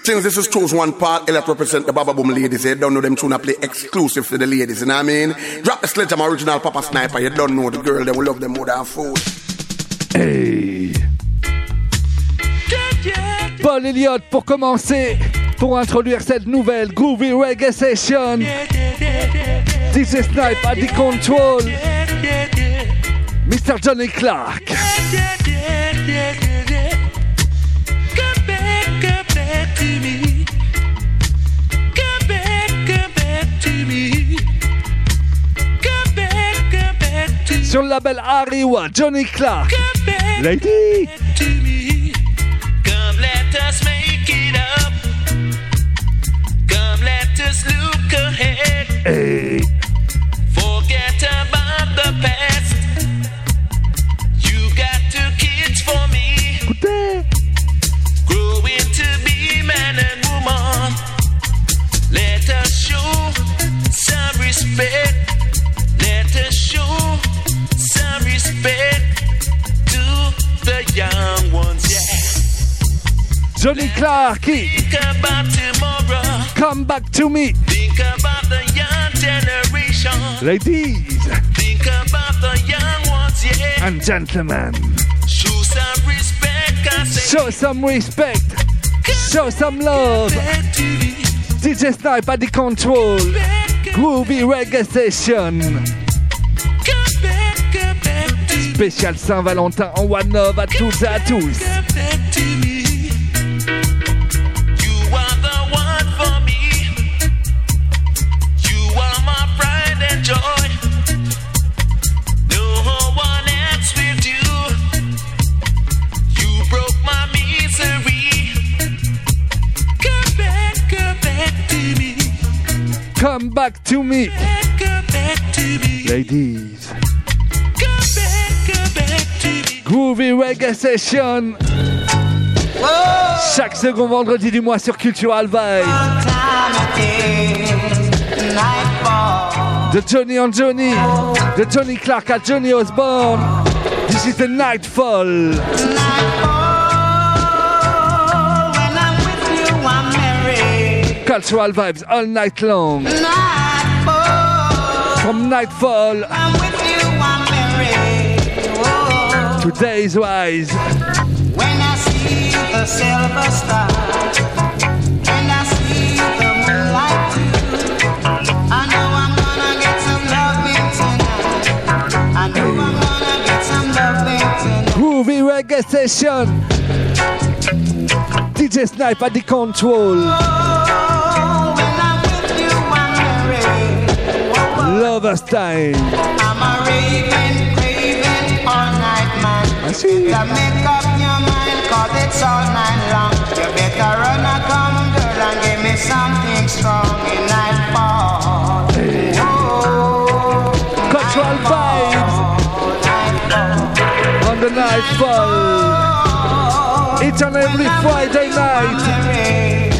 Things this is choose one part, let represent the Baba Boom ladies. You don't know them tune play exclusive to the ladies, you know what I mean? Drop the sledge, I'm original Papa Sniper. You don't know the girl, they will love them more than food. Hey. Paul Elliott pour commencer, pour introduire cette nouvelle Groovy Reggae Session. DJ Snipe at the control. Mr. Johnny Clark. Come back to me. Come back to me. Come back to me. Sur le label Ariwa, Johnny Clark. Lady. To me. Come let us make it up. Come let us look ahead. Hey. Forget about the past. You got 2 kids for me. Écoutez. Growing to be man and woman. Let us show some respect. Let us show some respect to the young ones, yeah. Johnny Clark. Think about tomorrow. Come back to me. Think about the young generation. Ladies. Think about the young ones, yeah. And gentlemen. Show some respect, I say. Show some respect. Show some love. DJ Snipe at the control. Groovy Reggae Session. Spécial Saint-Valentin en One Love à toutes et à tous. Come back to me. Ladies. Groovy Reggae Session. Chaque second vendredi du mois sur Cultural Vibe. De Johnny on Johnny. De Johnny Clark à Johnny Osborne. This is the Nightfall. Cultural vibes all night long. From nightfall to days rise. When I see the silver star, when I see the moonlight too, I know I'm gonna get some loving tonight. I know I'm gonna get some loving tonight. Groovy Reggae Session. DJ Snipe at the control. Lover's time. I'm a raving, craving all night man. I see. You better make up your mind, cause it's all night long. You better run a come girl and give me something strong in nightfall. Hey. Oh, Cultural vibes on the nightfall. Each and every Friday night.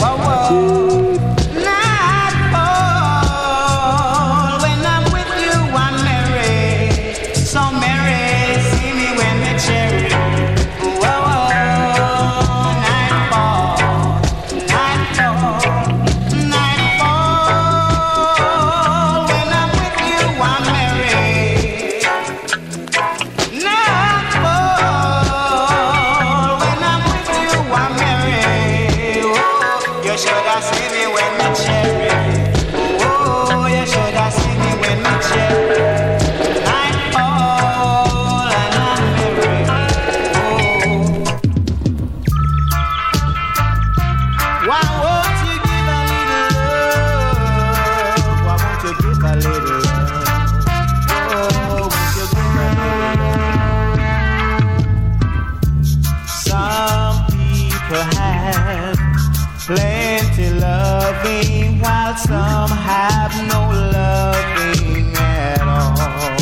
Some have no loving at all.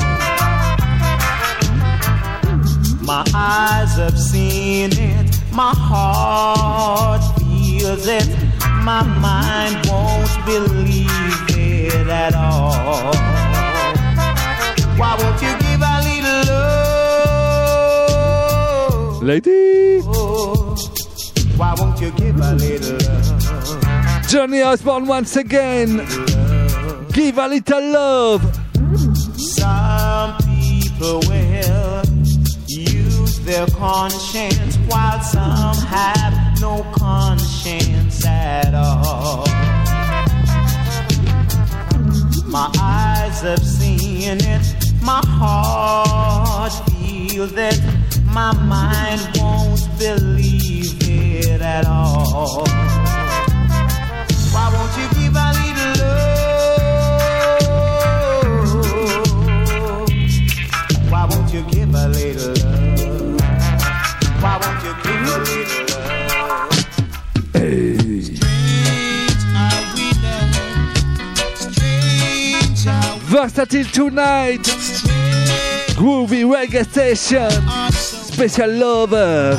My eyes have seen it, my heart feels it, my mind won't believe it at all. Why won't you give a little love? Lady. Oh, why won't you give a little love. Johnny Osborne once again. Give a little love. Some people will use their conscience while some have no conscience at all. My eyes have seen it, my heart feels it, my mind won't believe it at all. Why won't you give a little love? Why won't you give a little love? Why won't you give a little love? Hey. Versatile tonight. Groovy reggae station. Special lover.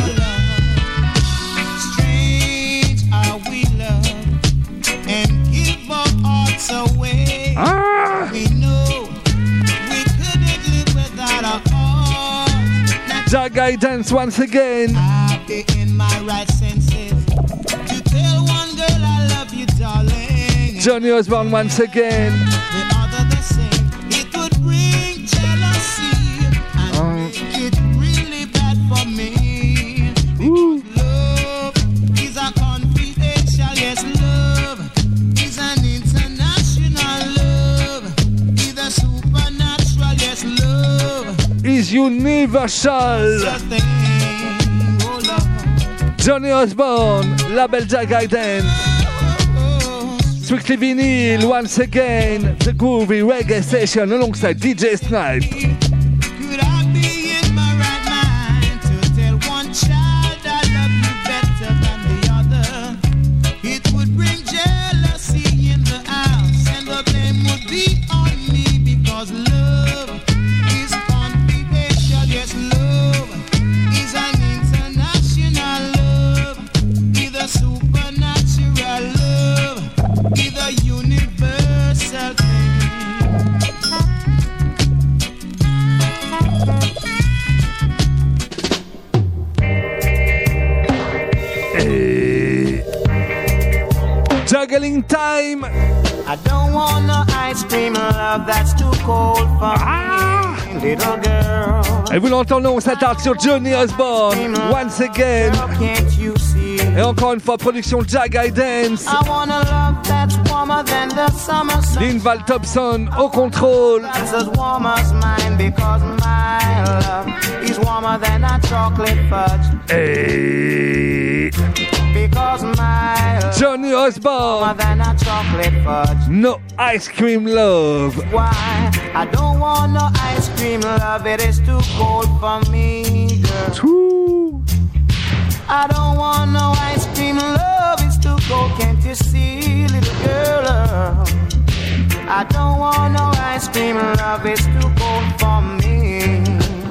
Strange how we love and give our hearts away. We know we couldn't live without our heart. Jack Guidance once again. I'll be in my right senses to tell one girl I love you, darling. Johnny Osborne once again. The other the same. It would bring jealousy and make it really bad for me. Because love is a confidential, yes, love is an international love. Is a supernatural, yes, love Is universal. is a thing, oh love. Johnny Osborne, label Jack Guidance. Strictly Vinyl once again. The Groovy Reggae Station alongside DJ Snipe. Could I be in my right mind to tell one child I love you better than the other? It would bring jealousy in the house, and the blame would be on me because love is confidential. Yes, love is an international love, is a supernatural love, is a universal thing. Hey. Juggling time. I don't want no ice cream love that's too cold for me, little girl. Et vous l'entendez, on s'attarde sur Johnny Osborne once again. Girl, can't you see? Et encore une fois, production Jack Guidance. I want a love that's warmer than the summer sun. Linval Thompson au contrôle. That's as warm as mine because my love is warmer than a chocolate fudge. Hey. Because my love Johnny is warmer Osborne. than a chocolate fudge. No ice cream love. Why? I don't want no ice cream love, it is too cold for me, girl. Ooh. I don't want no ice cream love, it's too cold, can't you see, little girl? I don't want no ice cream love, it's too cold for me.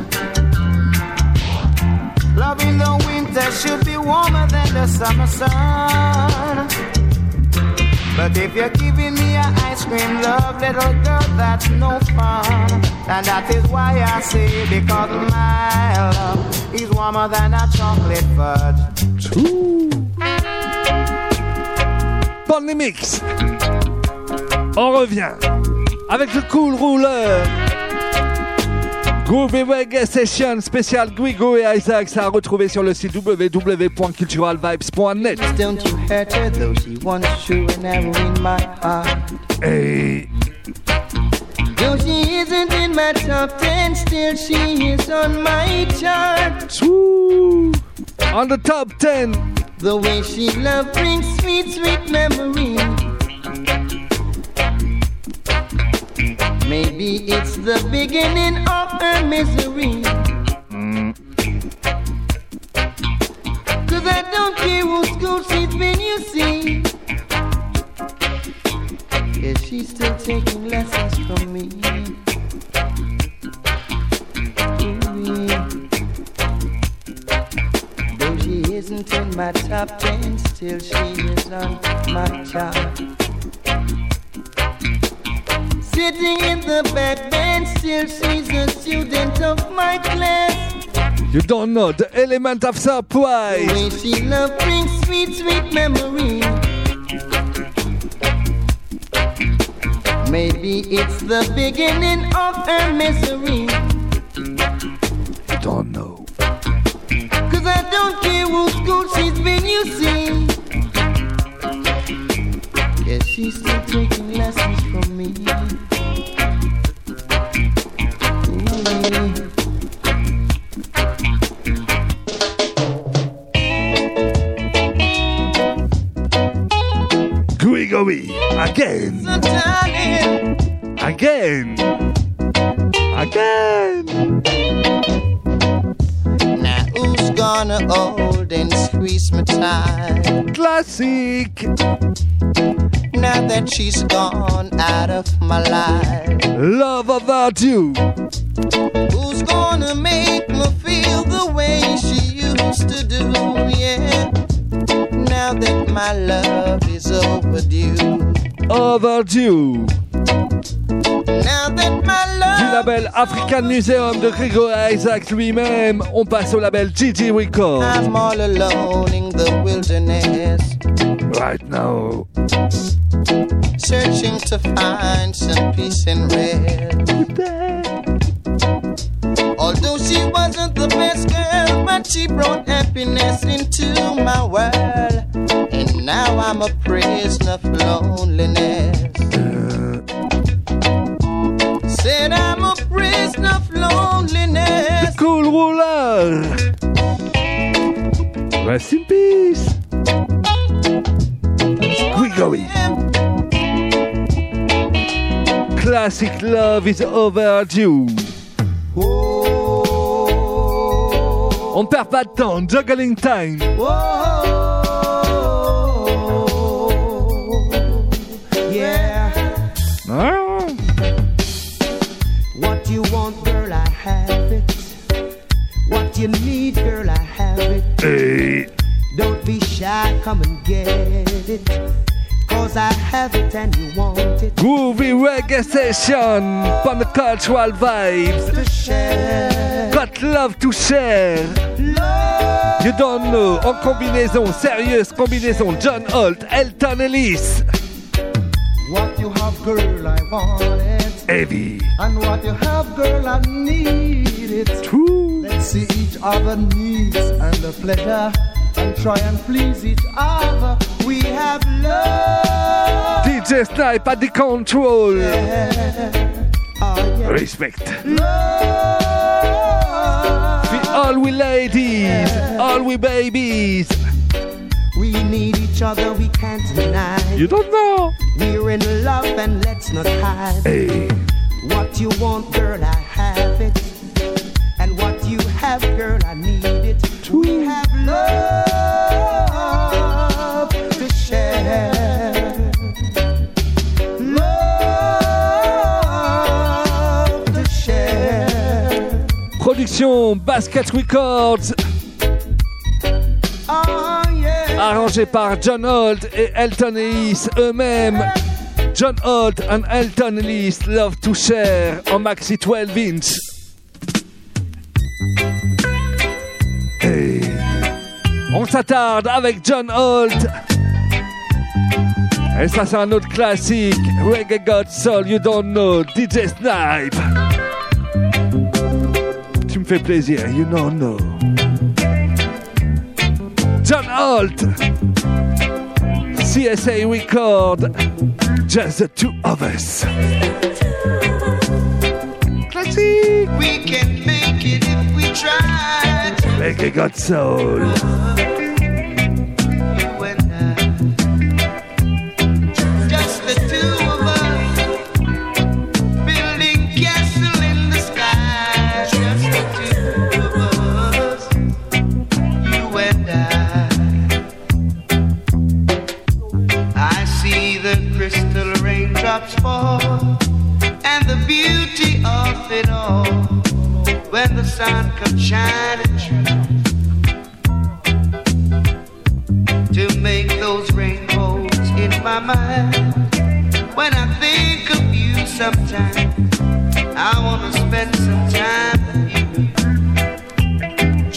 Love in the winter should be warmer than the summer sun. But if you're giving me an ice cream love, little girl, that's no fun. And that is why I say, because my love is warmer than a chocolate fudge. Bonne mix. On revient avec le Cool Ruler. Groovy Reggae Session spécial Guigo et Isaac, ça a retrouvé sur le site www.culturalvibes.net. Don't you hurt her, though she once true and never in my heart. Hey. Though she isn't in my top 10, still she is on my chart. Woo. On the top 10. The way she love brings sweet, sweet memories. Maybe it's the beginning of her misery. Cause I don't care whose school she's been, you see. Yeah, she's still taking lessons from me. Ooh, yeah. Though she isn't in my top 10, still she is on my chart. Sitting in the back bench, still she's a student of my class. You don't know the element of surprise. The way she love brings sweet, sweet memories. Maybe it's the beginning of her misery. You don't know. 'Cause I don't care whose school she's been, you see. Yeah, she's still taking lessons from me. Gregory, again. So darling, Again. Again. now who's gonna hold and squeeze me tight? Classic. Now that she's gone out of my life, Love about you. who's gonna make me feel the way she used to do? Yeah. Now that my love is overdue. Overdue. Now that my Du love label African Museum de Gregory Isaacs lui-même, on passe au label Gigi Records. I'm all alone in the wilderness, Right now. searching to find some peace and rest. Although she wasn't the best girl, but she brought happiness into my world. And now I'm a prisoner of loneliness. Said I'm a prisoner of loneliness. Cool Ruler. Rest in peace. Gregory. Classic love is overdue. On perd pas de temps, juggling time. Yeah. Ah. What you want, girl, I have it. What you need, girl, I have it. Hey. Don't be shy, come and get it. 'Cause I have it and you want it. Groovy reggae session from the cultural vibes. To share Got love to share. love. You don't know. En combinaison, sérieuse combinaison. John Holt, Elton Ellis. What you have, girl, I want it. Heavy. And what you have, girl, I need it. True. Let's see each other needs and the pleasure and try and please each other. We have love. DJ Snipe at the control. Oh, yeah. Respect. Love. All we ladies, all we babies. We need each other, we can't deny. You don't know. We're in love and let's not hide. Hey. What you want, girl, I have it. And what you have, girl, I need it. We have love to share. Love to share. Production Basket Records. Oh, yeah. Arrangé par John Holt et Elton Ellis eux-mêmes. John Holt and Elton Ellis Love to Share en maxi 12 inch. Hey. On s'attarde avec John Holt. Et ça c'est un autre classique. Reggae God Soul, You Don't Know, DJ Snipe. Tu me fais plaisir, You Don't Know. John Holt, CSA Record, just the two of us. Classic. We can make it if we try. Reggae God Soul. You and I. Just the two of us. Building castle in the sky. Just the two of us. You and I see the crystal raindrops fall, and the beauty of it all when the sun comes shining through to make those rainbows in my mind. When I think of you sometimes, I wanna spend some time with you.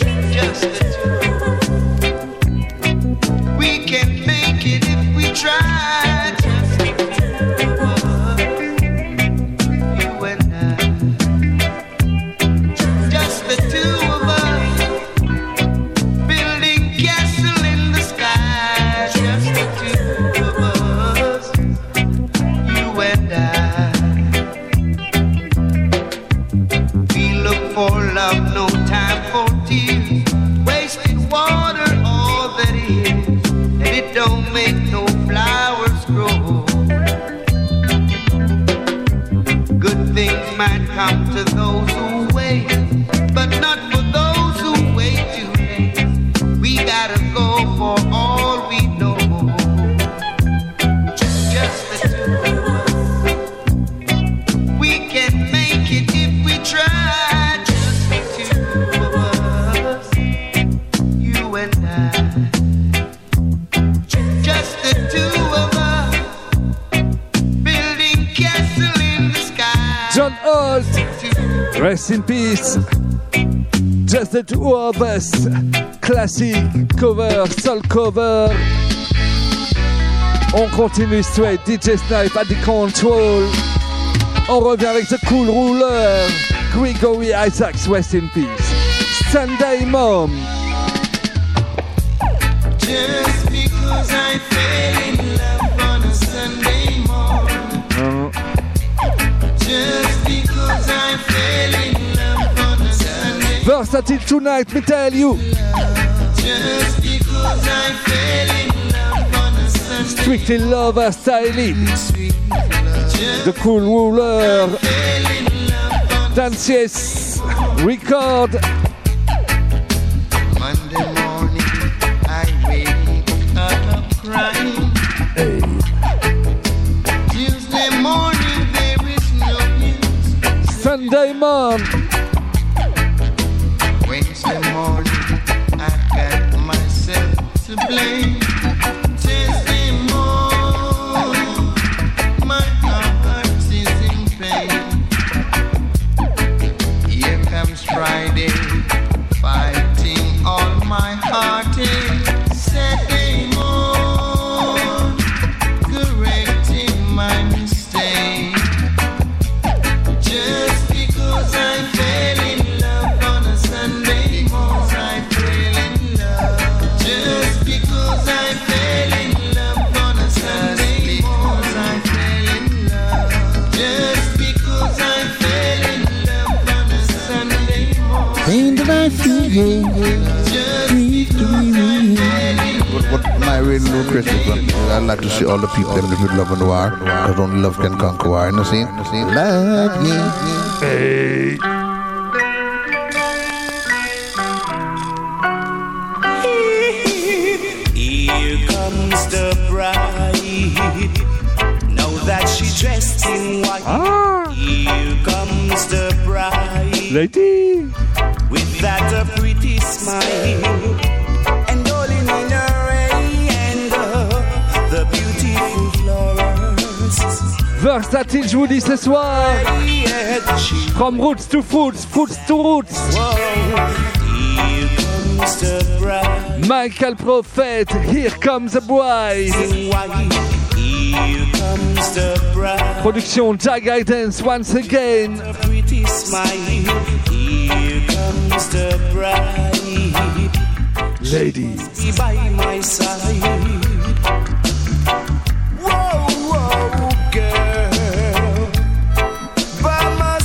make no flowers grow. Good things might come to those who wait, but not for those who wait too late. We gotta go for all we know. Just the two of us. We can make it if we try. Just the two of us. You and I. Just the two of us. Building castle in the sky. John Holt, rest in peace. Just the two of us. Classique, cover, soul cover. On continue straight. DJ Snipe at the control. On revient avec The Cool Ruler. Gregory Isaacs, rest in peace. Sunday Mom. Just because I fell in love on a Sunday morning. Just because I fell in love on a Sunday. Versatile tonight, me tell you. Just because I fell in love on a Sunday. Strictly Lover styling. The Cool Ruler. Dance yes. Record. Monday morning I wake up crying. Hey. Tuesday morning there is no news. Sunday Mom. Wednesday morning I got myself to blame. Tuesday morning my heart is in pain. Here comes Friday, fighting all my heartache. Saturday morning, correcting my mistake. Just because I fell in love on a Sunday morning, I fell in love. Just because I fell in love on a Sunday morning, I fell in love. Just because I fell in love on a Sunday morning. Pain that I feel. What my really new Christmas, I'd like to see all the people that live with love and war. Because only love can conquer war. You see? Love me. Hey. Here comes the bride. Now that she dressed in white. Here comes the bride. Lady. With that a pretty smile. And all in her hand, the beautiful flowers. Versatile, je vous dis ce soir. From roots to foods, foods to roots. Whoa. Here comes the bride. Michael Prophet, here comes the bride. In white. Here comes the bride. Production Jag Guidance once again. A pretty smile. Here comes the bride. Ladies. Be by my side. Whoa, whoa, girl. By my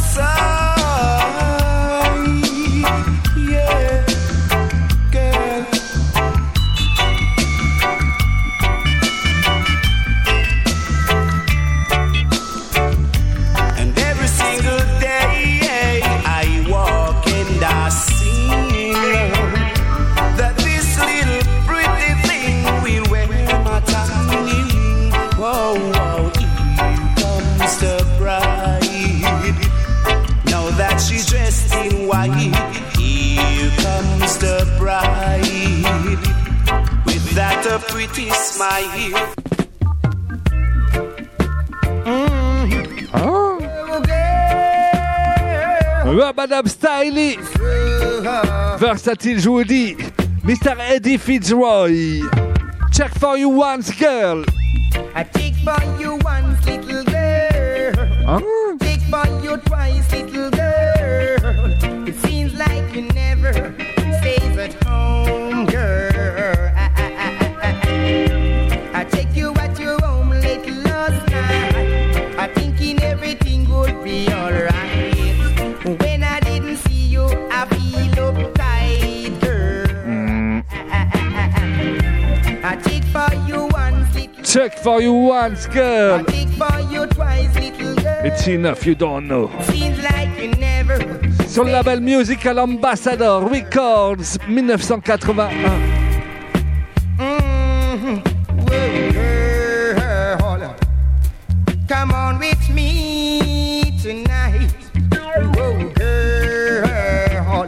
side. Yeah, girl. And every single day I walk and I sing that this little pretty thing will wear my tiny ring. Whoa, whoa, here comes the bride. Now that she's dressed in white, here comes the bride with that a pretty smile. Madame Stylie. Versatile, je vous dis. Mr. Eddie Fitzroy. Check for you once, girl. I take for you once, little girl. Take for you twice, little girl. It seems like you never stays at home, girl. I take you at your home late last night. I thinking everything would be alright. When I didn't see you, I feel uptight, girl. I take for you once, Check for you once, girl. Dig for you twice, little girl. It's enough, you don't know. Seems like you never. Sur le label Musical Ambassador Records 1981. Whoa, girl. Come on with me tonight. Whoa, girl.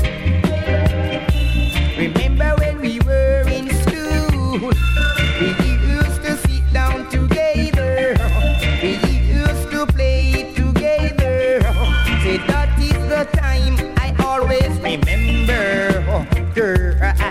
Remember when we were in school? We used to sit down together. We used to play together. Say that is the time I always remember, girl.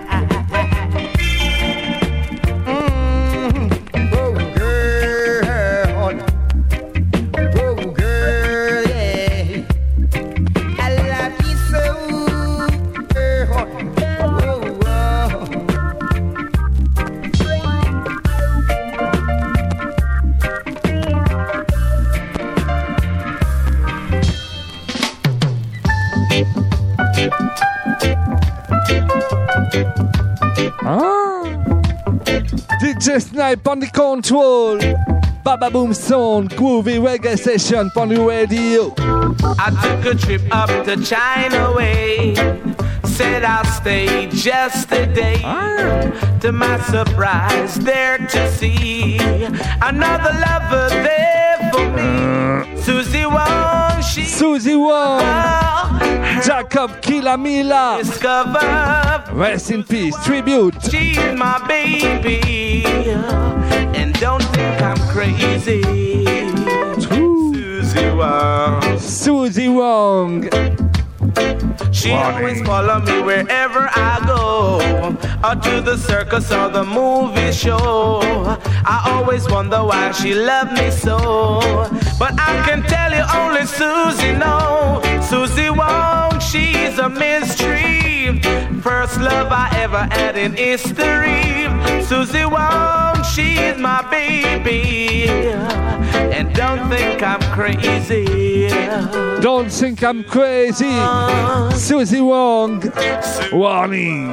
DJ Snipe on the control. Baba Boom Sound, groovy reggae session on the radio. I took a trip up to China Way. Said I'll stay just a day. To my surprise, there to see another lover there for me. Susie Wong, Susie Wong, Jacob Kilamila. Discover. Rest in peace, tribute. She's my baby, and don't think I'm crazy. Susie Wong. Susie Wong. She always follow me wherever I go, or to the circus or the movie show. I always wonder why she loved me so, but I can tell you only Susie knows. Susie Wong, she's a mystery. First love I ever had in history. Susie Wong, she's my baby, and don't think I'm crazy. Don't think I'm crazy. Susie Wong. Warning.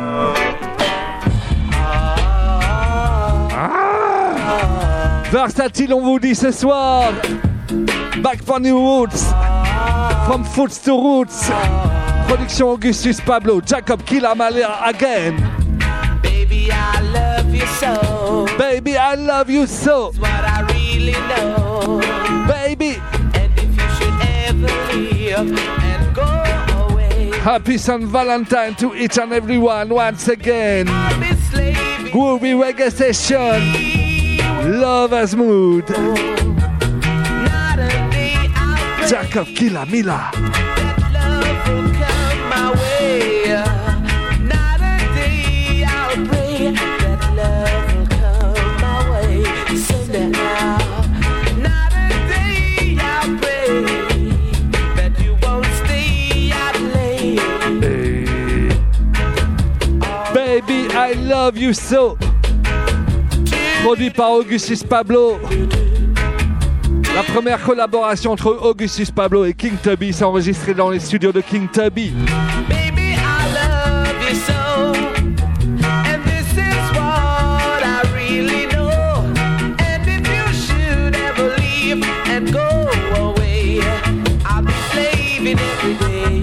Versatile, on vous dit ce soir. Back for new roots. From Foots to Roots. Production Augustus Pablo. Jacob Kilamala again. Baby, I love you so. Baby, I love you so. That's what I really know. Baby. And if you should ever leave and go away, Happy St. Valentine to each and everyone once again. I'll be slaving. Groovy reggae session. Lover's mood. Not a day I'll pray Jacob Kilamila. that love will come my way. Not a day I'll pray that love will come my way. So now, not a day I'll pray that you won't stay out late. Baby, I love you so. Produit par Augustus Pablo. La première collaboration entre Augustus Pablo et King Tubby s'est enregistrée dans les studios de King Tubby. Baby, I love you so, and this is what I really know. And if you should ever leave and go away, I'll be slaving every day.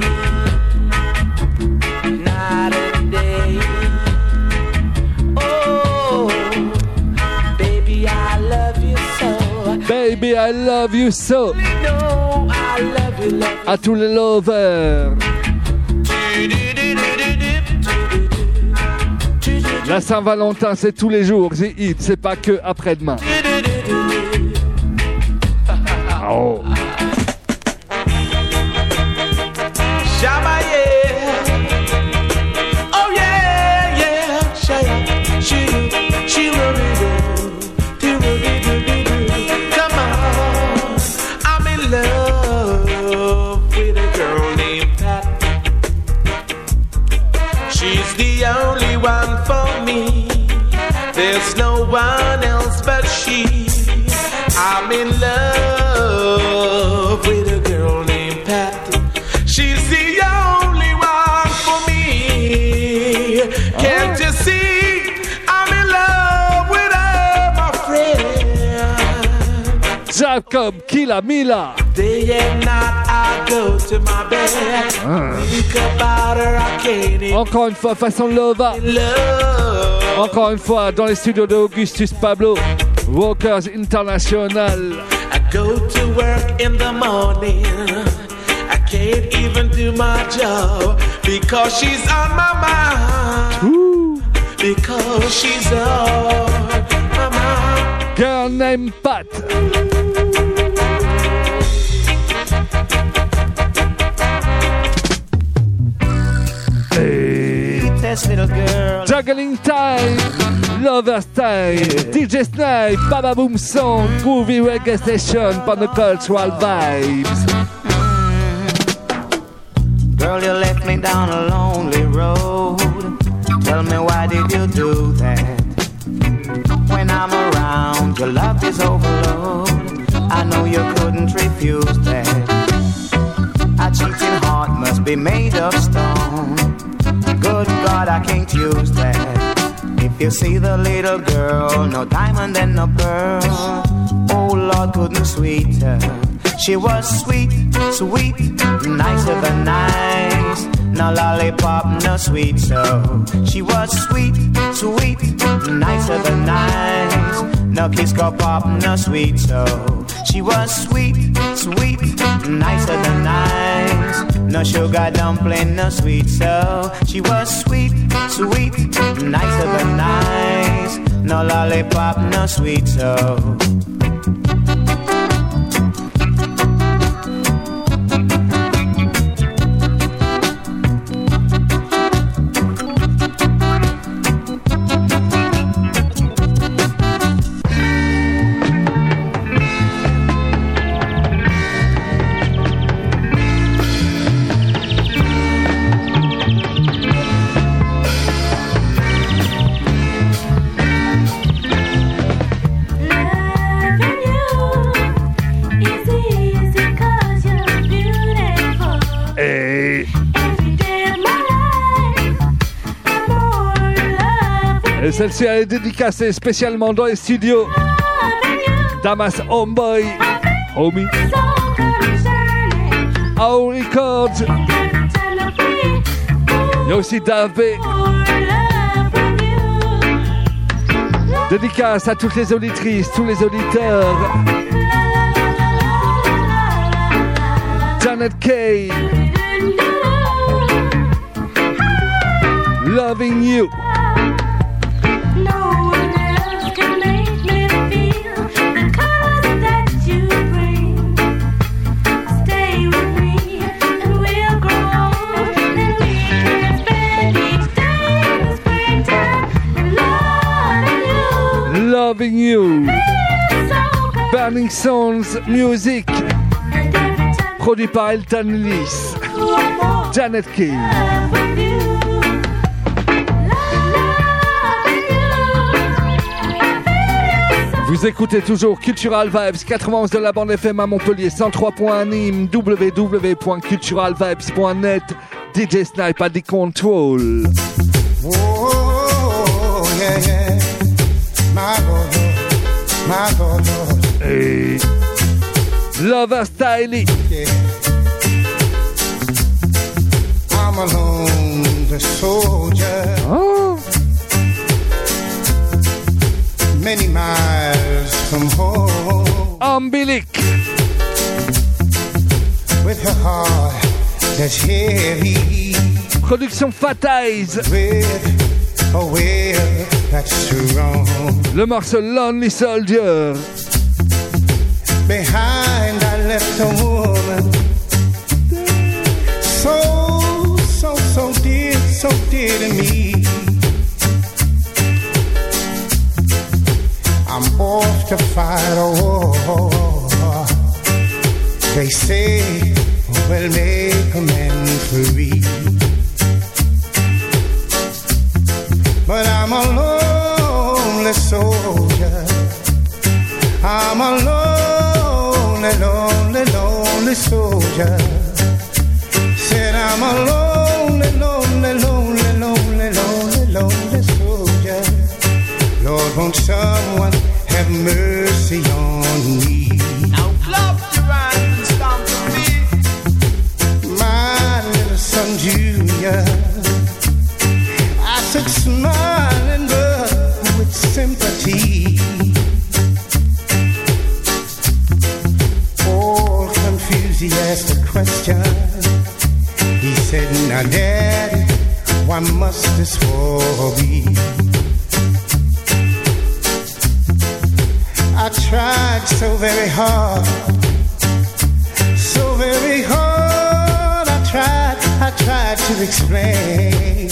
Not a day. Oh, baby, I love you so. Baby, I love you so. No, I love you, love you. À tous les lovers. La Saint-Valentin, c'est tous les jours. The Hit, c'est pas que après-demain. Oh. Shabba, yeah. Oh, yeah, yeah. She will be Come on. I'm in love with a girl named Pat. She's the only one for me. There's no one else but she. I'm in love with a girl named Pat. She's the only one for me. Can't you see? I'm in love with her, my friend. Jacob Kilamila. Day and night I go to my bed. Think about her, I can't even Encore une fois, façon Lova. love. Encore une fois, dans les studios de Augustus Pablo. Walkers International. I go to work in the morning. I can't even do my job because she's on my mind. Ooh. Because she's on my mind. Girl named Pat. Hey. Little girl. Juggling time, Lover Style, DJ Snipe, Baba Boom Song, Groovy Reggae Station for the cultural vibes. Girl, you left me down a lonely road. Tell me, why did you do that? When I'm around, your love is overload. I know you couldn't refuse that. A cheating heart must be made of stone. Good God, I can't use that. If you see the little girl, no diamond and no pearl. Oh Lord, couldn't sweet her. She was sweet, sweet, nicer than nice. No lollipop, no sweet so. She was sweet, sweet, nicer than nice. No kiss go pop, no sweet so. She was sweet, sweet, nicer than nice. No sugar dumpling, no sweet so. She was sweet, sweet, nicer than nice. No lollipop, no sweet so. Et celle-ci elle est dédicacée spécialement dans les studios. Damas Homeboy, Homie, Our Records. Il y a aussi Davé. Dédicace à toutes les auditrices, tous les auditeurs. Janet Kay. Loving You. Loving You. Burning Sounds Music. Produit par Elton Lewis. Janet Kay. Vous écoutez toujours Cultural Vibes 91 de la bande FM à Montpellier, 103.1 Nîmes, www.culturalvibes.net. DJ Snipe at the control. Oh, yeah, yeah. My God, Lord. Hey. Lover Style. Yeah. I'm alone, the soldier. Oh. Many miles from home. Umbilic. With her heart that's heavy. Production Fatize. With a will that's strong. Le morceau Lonely Soldier. Behind I left a woman so dear to me. I'm off to fight a war. They say we'll make a man free, but I'm a lonely soldier. I'm a lonely soldier. Said I'm a lonely soldier. Lord, won't someone have mercy on me? Now question. He said, now Daddy, why must this war be? I tried so very hard, so very hard. I tried to explain,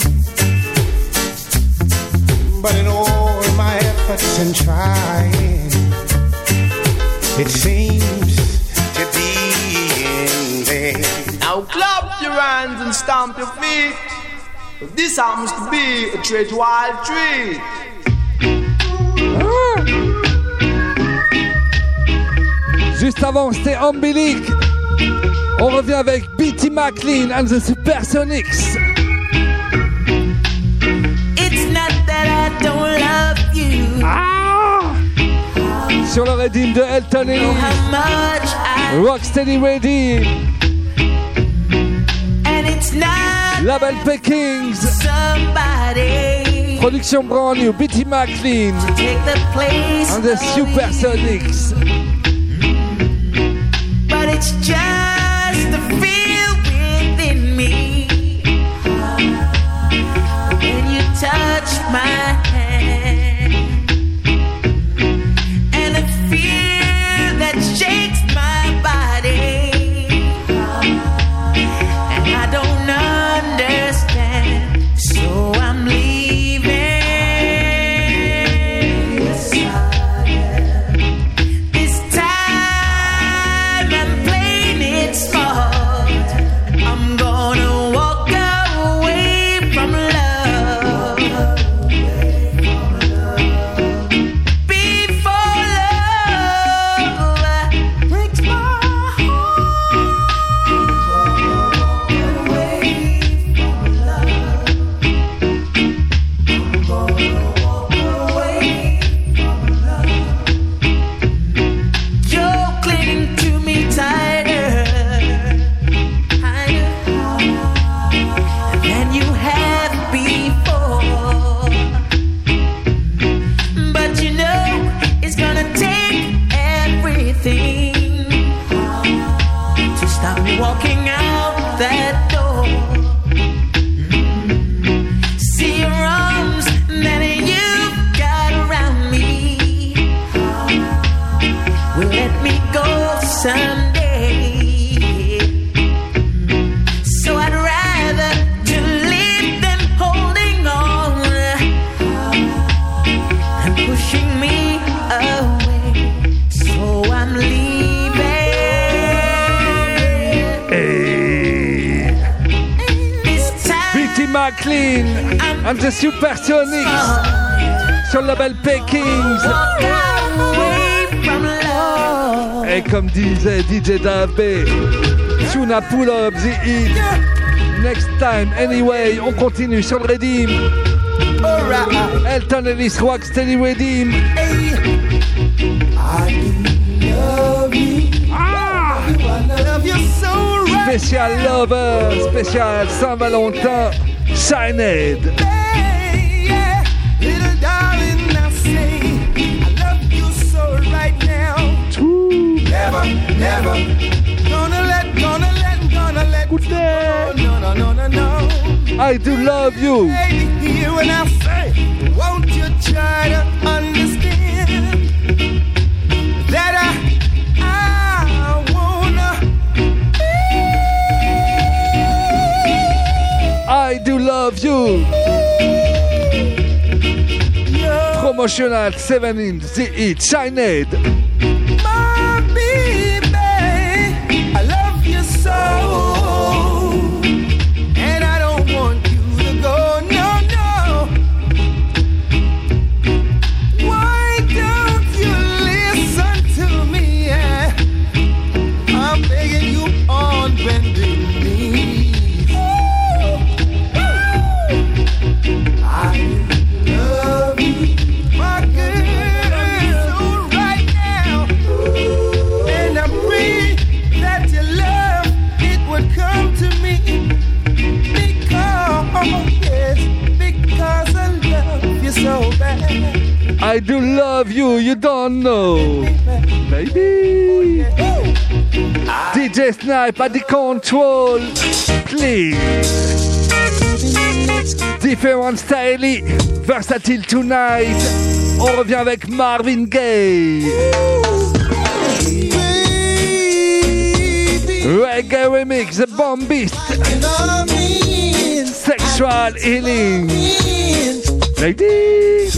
but in all my efforts and trying, it seems to be in vain. Now clap your hands and stamp your feet. This happens to be a treat wild treat. Juste avant, c'était Umbilic. On revient avec B.T. McLean and the Supersonics. It's not that I don't love you. Sur le Redeem de Elton Ellis. Rocksteady Redeem. And it's not Label Pickings. Somebody. Production brand new. B.T. McLean and the Supersonics. But it's just the feel within me when you touch my hand, and the fear that shakes my body, and I don't understand, so I'm leaving. This time I'm playing it smart. I'm gonna walk away from love before love breaks my heart. Away from love. I'm gonna walk away from love. You're clinging to me tighter than you have before. But you know it's gonna take everything to stop me walking out that door. See your arms that you've got around me will let me go someday. So I'd rather to live than holding on and pushing me away. So I'm leaving. This time B.T. McLean and the Supersonics sur le label Pickings. away from love. Et comme disait DJ Dave B, Tuna Pull Up the Heat. Next time, anyway, on continue sur le Redeem. Elton Ellis, Rocksteady Redeem. Love you so right. Spécial Lover, spécial Saint-Valentin, Shinehead. Yeah, little darling, I say I love you so right now. Never, never gonna let Good day. no. I do love you. Baby, hear when I say, won't you try to understand that I wanna. I do love you. Promotional 7 inch, the hit, Shinehead. My baby, I love you so, and I don't want you to go, no. Why don't you listen to me? Yeah? I'm begging you on bending knees. I love you, my girl, so right now. I do love you, you don't know. Baby. DJ Snipe at the control. Please. Different style, versatile tonight. On revient avec Marvin Gaye. Reggae remix, The Bombist. Sexual healing. Ladies.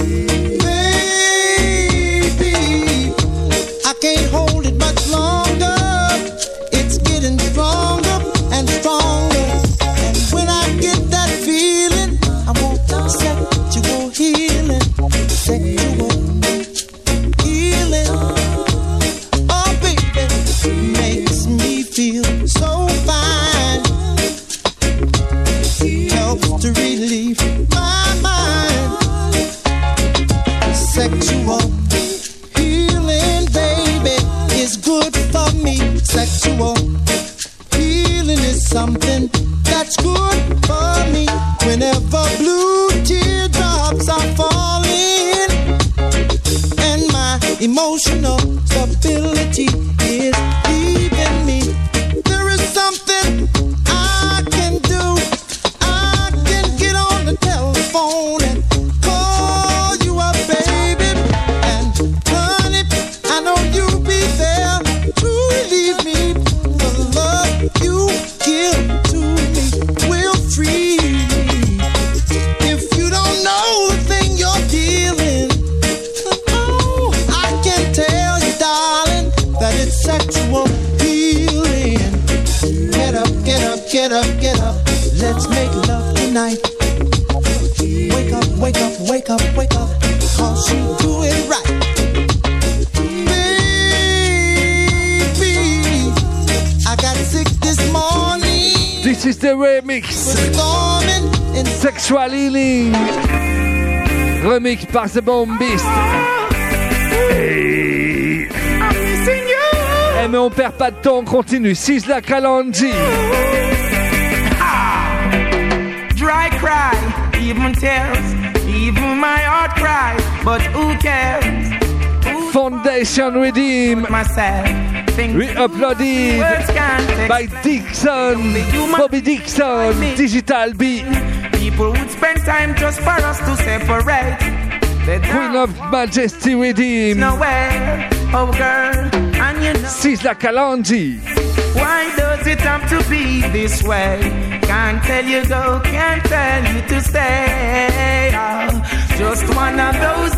Baby, I can't hold it much longer. It's getting stronger and stronger. And when I get that feeling, I want sexual healing. Sexual healing. Oh, baby, makes me feel so fine. Helps to relieve my mind. Sexual healing, baby, is good for me. Sexual healing is something that's good for me. Whenever blue teardrops are falling and my emotional stability is leaving me, there is something I can do. I can get on the telephone and call you up, baby. And honey, I know you'll be there to relieve me. The love you give to me will free me. If you don't know the thing you're dealing, oh, I can tell you, darling, that it's sexual healing. Get up, get up, get up, get up. Let's make love tonight. Wake up, wake up, wake up, wake up. 'Cause you do it right. Baby, I got sick this morning. This is the remix. Sexual healing. Remix par The Bombist. Hey. Eh mais on perd pas de temps, on continue. Sizzla Kalonji. Dry cry, even tears, even my heart cries, but who cares? Foundation Redeem. Myself, re-uploaded by Dixon, Bobby Dixon, Digital B. People would spend time just for us to separate. Queen of Majesty Redeem. Nowhere, oh girl, and you know. Sizzla Kalonji. Why does it have to be this way? Can't tell you go, can't tell you to stay. Oh, just one of those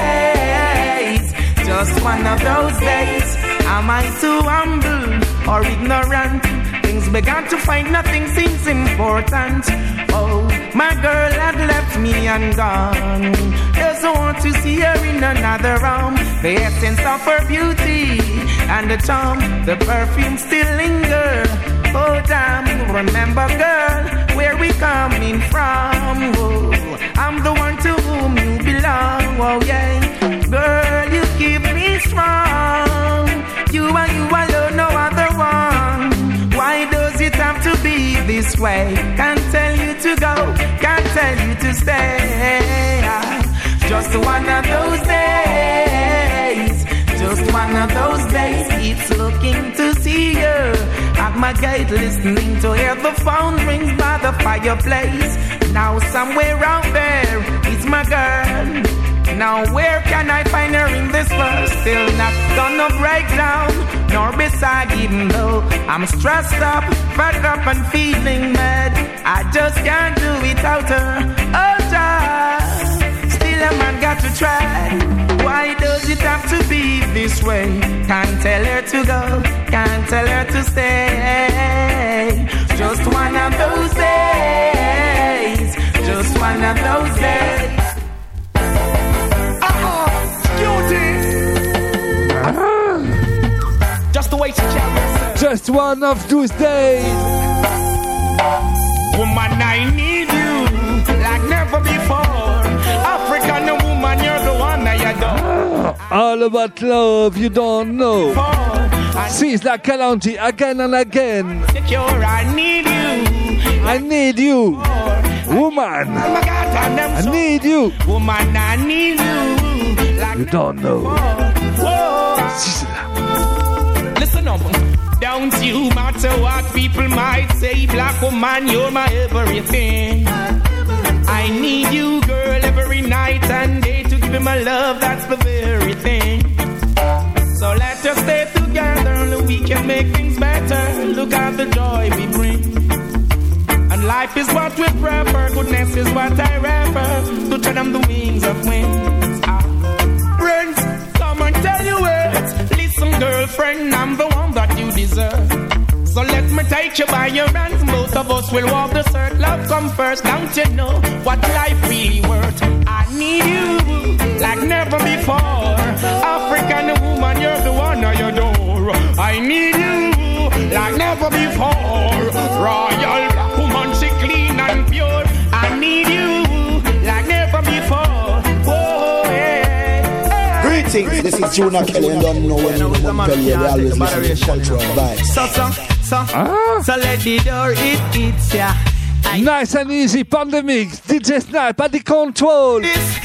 days. Just one of those days. Am I too humble or ignorant? Things began to find nothing seems important. Oh, my girl had left me and gone. Doesn't want to see her in another room. The essence of her beauty and the charm, the perfume still linger. Oh damn, remember girl, where we coming from. Oh, I'm the one to whom you belong. Oh yeah, girl, you keep me strong. You and you alone, no other one. Why does it have to be this way? Can't tell you to go, can't tell you to stay. Just one of those days. Just one of those days. It's looking to see you at my gate, listening to hear the phone rings by the fireplace. Now somewhere out there is my girl. Now where can I find her in this world? Still not gonna break down, nor beside, even though I'm stressed up, fed up and feeling mad. I just can't do without her. Oh, child, still a man got to try. Why does it have to be this way? Can't tell her to go, can't tell her to stay. Just one of those days. Just one of those days. Just the way she carries. Just one of those days. Woman, I need you like never before. African woman, you're the one I adore. All about love, you don't know. Sizzla Kalonji again and again. Secure, I need you. I need you. Woman, I need you. Woman, I need you You don't know. Listen up. Don't you matter what people might say, black woman, you're my everything. I need you, girl, every night and day to give me my love, that's the very thing. So let us stay together, we can make things better. Look at the joy we bring. And life is what we prefer, goodness is what I refer, to tread on the wings of winds. Friends, come and tell you it. Listen, girlfriend, I'm the one that you deserve. So let me take you by your hands, both of us will walk the circle. Love come first, don't you know what life really worth? I need you like never before. African woman, you're the one I adore. I need you like never before. Royal black woman, she clean and pure. I need you like never before. Oh, yeah. Greetings, this is Junior Kelly and don't know when you tell you they always listen to cultural vibes. So let the door it's ya. Nice and easy, Pandemic, DJ Snipe at the control.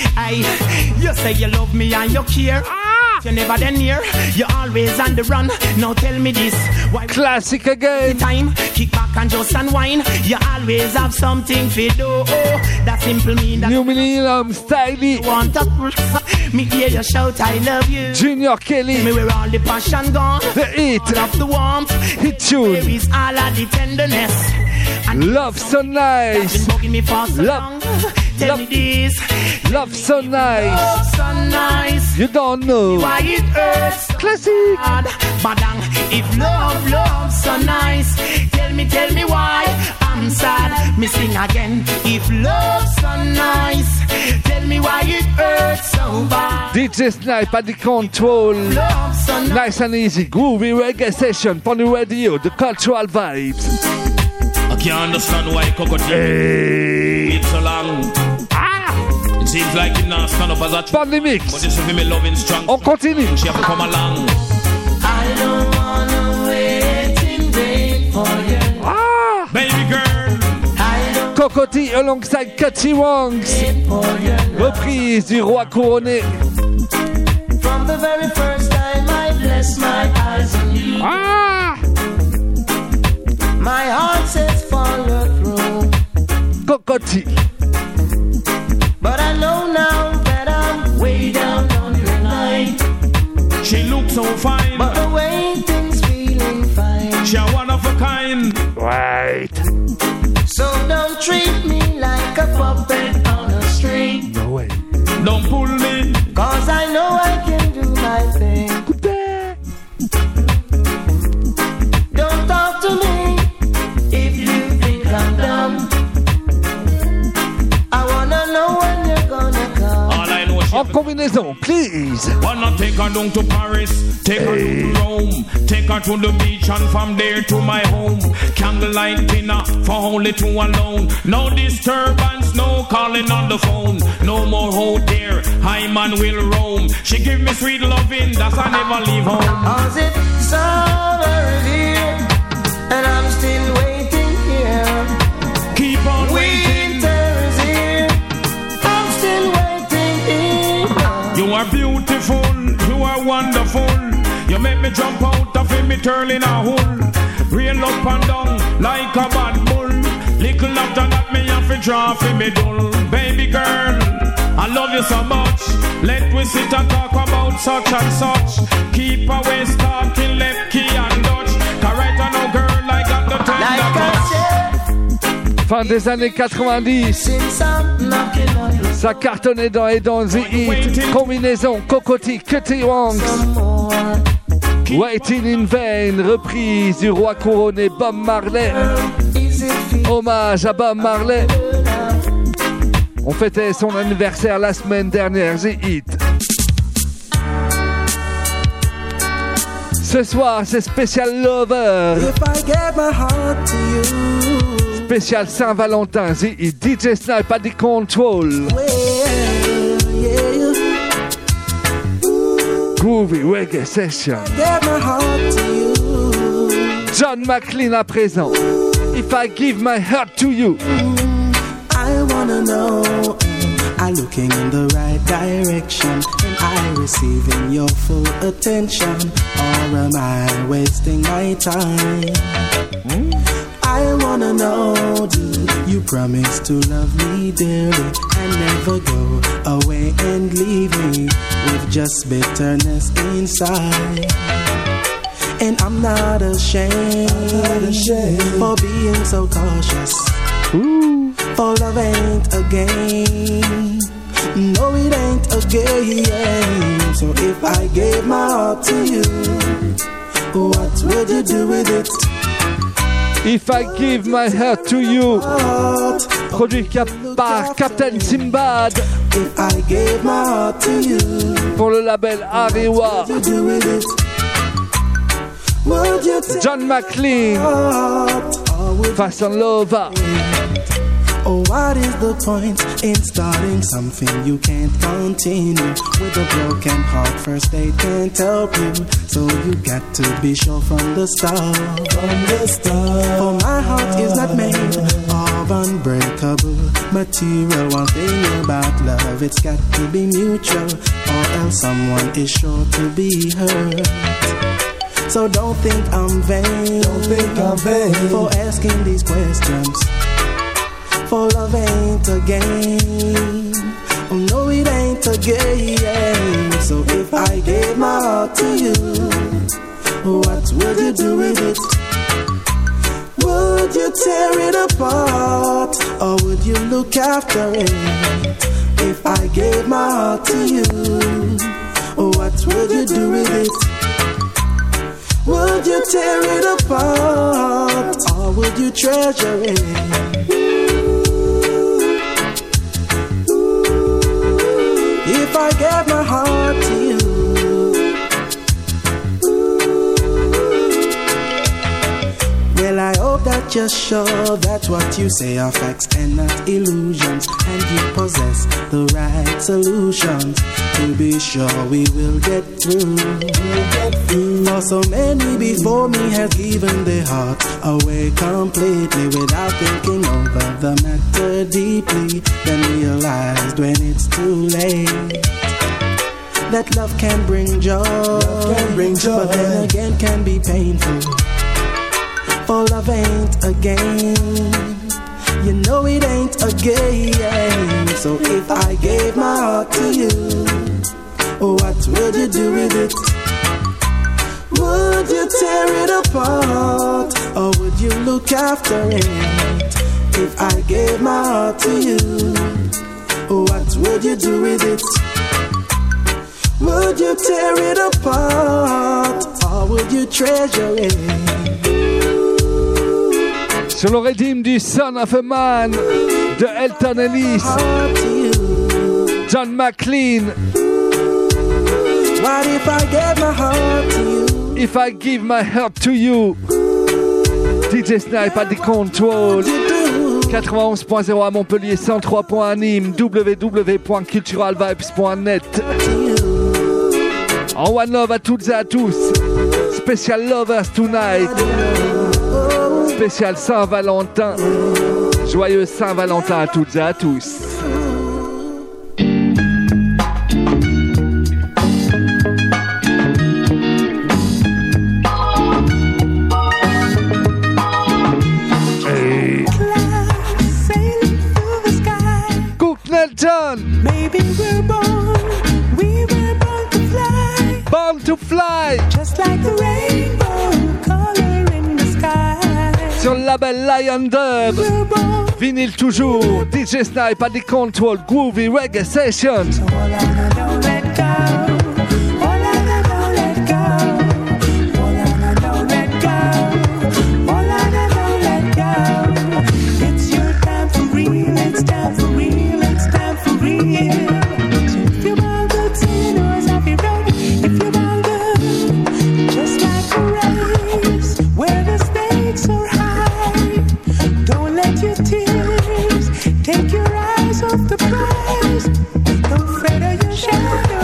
You say you love me and you care. You never then near, you always on the run. Now tell me this, why classic again? Time, kick back and just unwind. You always have something to do. That simple mean that New Millennium Styly. Want to me hear you shout, I love you. Junior Kelly. Me where all the passion gone. The heat. All of the warmth. Hit tune. There is all of the tenderness. And love so nice. Me for so long. Tell me this. Love so nice. Love so nice. You don't know why it hurts. Classic. But if love so nice, tell me why I'm sad. Me sing again. If love so nice, tell me why it hurts so bad. DJ Snipe at the control. Love so nice and easy, groovy reggae session on the radio, the cultural vibes. I can't understand why Coco it's so long. It seems like it now stand up as a Pandemic. But this will be me loving strong. On continue. She have to come along. I don't wanna wait in vain for you. Baby girl. Cocotti alongside Catchy Wongs. Reprise du Roi Couronné. From the very first time I bless my eyes on you. My heart says follow through. Cocotti. But I know now that I'm way down on the line. She looks so fine. But the way things feeling fine. She a one of a kind. Right. So don't treat me like a puppet on a string. No way. Don't pull me. Cause I know I can do my thing. Don't talk to me if you think I'm dumb. I wanna know when you're gonna come. All I know En combinaison, please. Wanna take her down to Paris, take her to Rome, take her to the beach and from there to my home. Candlelight dinner for only two alone. No disturbance, no calling on the phone. No more out there, high man will roam. She give me sweet loving, that's I never leave home. Cause if summer is here and I'm still waiting here. Keep on waiting. Winter is here, I'm still waiting here. You are beautiful, you are wonderful. You make me jump out of me turn in a hole. Real up and down like a bad bull. Little after that me have to draw for me dull. Baby girl, I love you so much. Let we sit and talk about such and such. Keep away talking left key and Dutch. Cause right now girl I got the tender touch. Fin des années 90. Ça cartonnait dans et dans The Hit. Combinaison, Cocotti, Catchy Wongs. Waiting in Vain, reprise du Roi Couronné Bob Marley. Hommage à Bob Marley. On fêtait son anniversaire la semaine dernière, The Hit. Ce soir, c'est spécial Lover. Spécial Saint-Valentin, The Hit. DJ Snipe at the control. Groovy Reggae Session. John McLean à présent. If I give my heart to you. I wanna know, I looking in the right direction? Am I receiving your full attention? Or am I wasting my time? I wanna know, do you promise to love me dearly and never go away and leave me with just bitterness inside? And I'm not ashamed for being so cautious. For love ain't a game. No, it ain't a game. So if I gave my heart to you, what would you do with it? If I give my heart to you, produit par Captain Simbad. If I gave my heart to you, pour le label Ariwa. John McLean, Fashion Lover. Oh, what is the point in starting something you can't continue? With a broken heart, first they can't help you. So you got to be sure from the start. For my heart is not made of unbreakable material. One thing about love, it's got to be mutual, or else someone is sure to be hurt. So don't think I'm vain, for asking these questions. For love ain't a game. Oh no, it ain't a game. So if I gave my heart to you, what would you do with it? Would you tear it apart, or would you look after it? If I gave my heart to you, what would you do with it? Would you tear it apart, or would you treasure it? If I gave my heart to you, well, I hope that you're sure that what you say are facts and not illusions, and you possess the right solutions to be sure we will get through. For so many before me have given their heart away completely without thinking over the matter deeply, then realized when it's too late that love can bring joy, but then again can be painful. For love ain't a game. You know it ain't a game. So if I gave my heart to you, what would you do with it? Would you tear it apart, or would you look after it? If I gave my heart to you, what would you do with it? Would you tear it apart, or would you treasure it? Sur le rythme du Son of a Man de Elton Ellis, John McLean. What if I gave my heart to you? If I give my heart to you. DJ Snipe at the control. 91.0 à Montpellier, 103.1 à Nîmes, www.culturalvibes.net. En one love à toutes et à tous. Special Lovers Tonight. Spécial Saint-Valentin. Joyeux Saint-Valentin à toutes et à tous. Hey. Cook Nelson. Maybe we were born to fly. Born to fly. Just like the rainbow color in the sky. Sur le label Lion Dub, vinyle toujours, DJ Snipe at the control, groovy reggae sessions. It's your time for real, it's time for real, it's time for real. If you want good sinners, have you ready? If you want good, just like a race, where the stakes are high. Don't let your tears take your eyes off the prize. Don't fret of your shadow.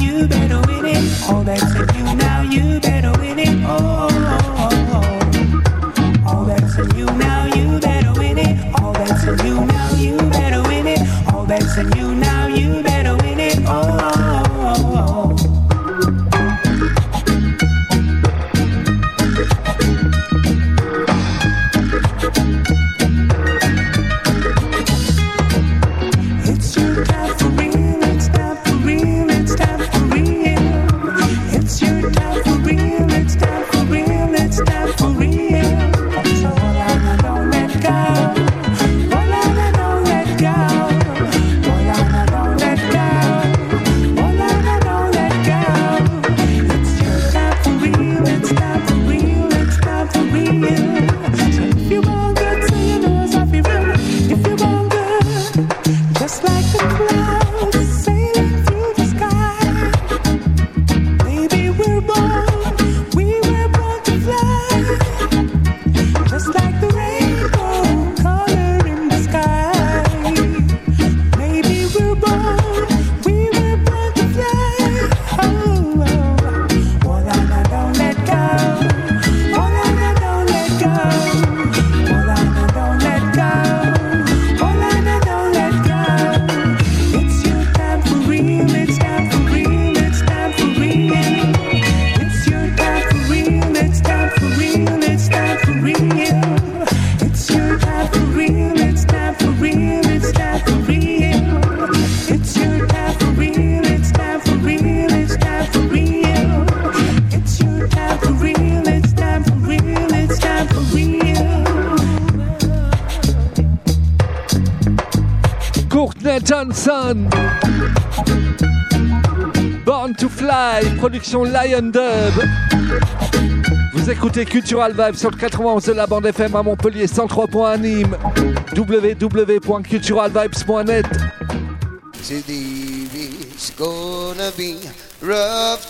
you better win it. All that's in you now, you better win it. Oh, oh, oh, oh. All that's in you now, you better win it. All that's in you now, you better win it. All that's in you now, you better win it. Oh, oh, oh, oh. Johnson, Born to Fly, production Lion Dub. Vous écoutez Cultural Vibe sur le 91 de la bande FM à Montpellier, 103.1 Nîmes, www.culturalvibes.net. It's gonna be rough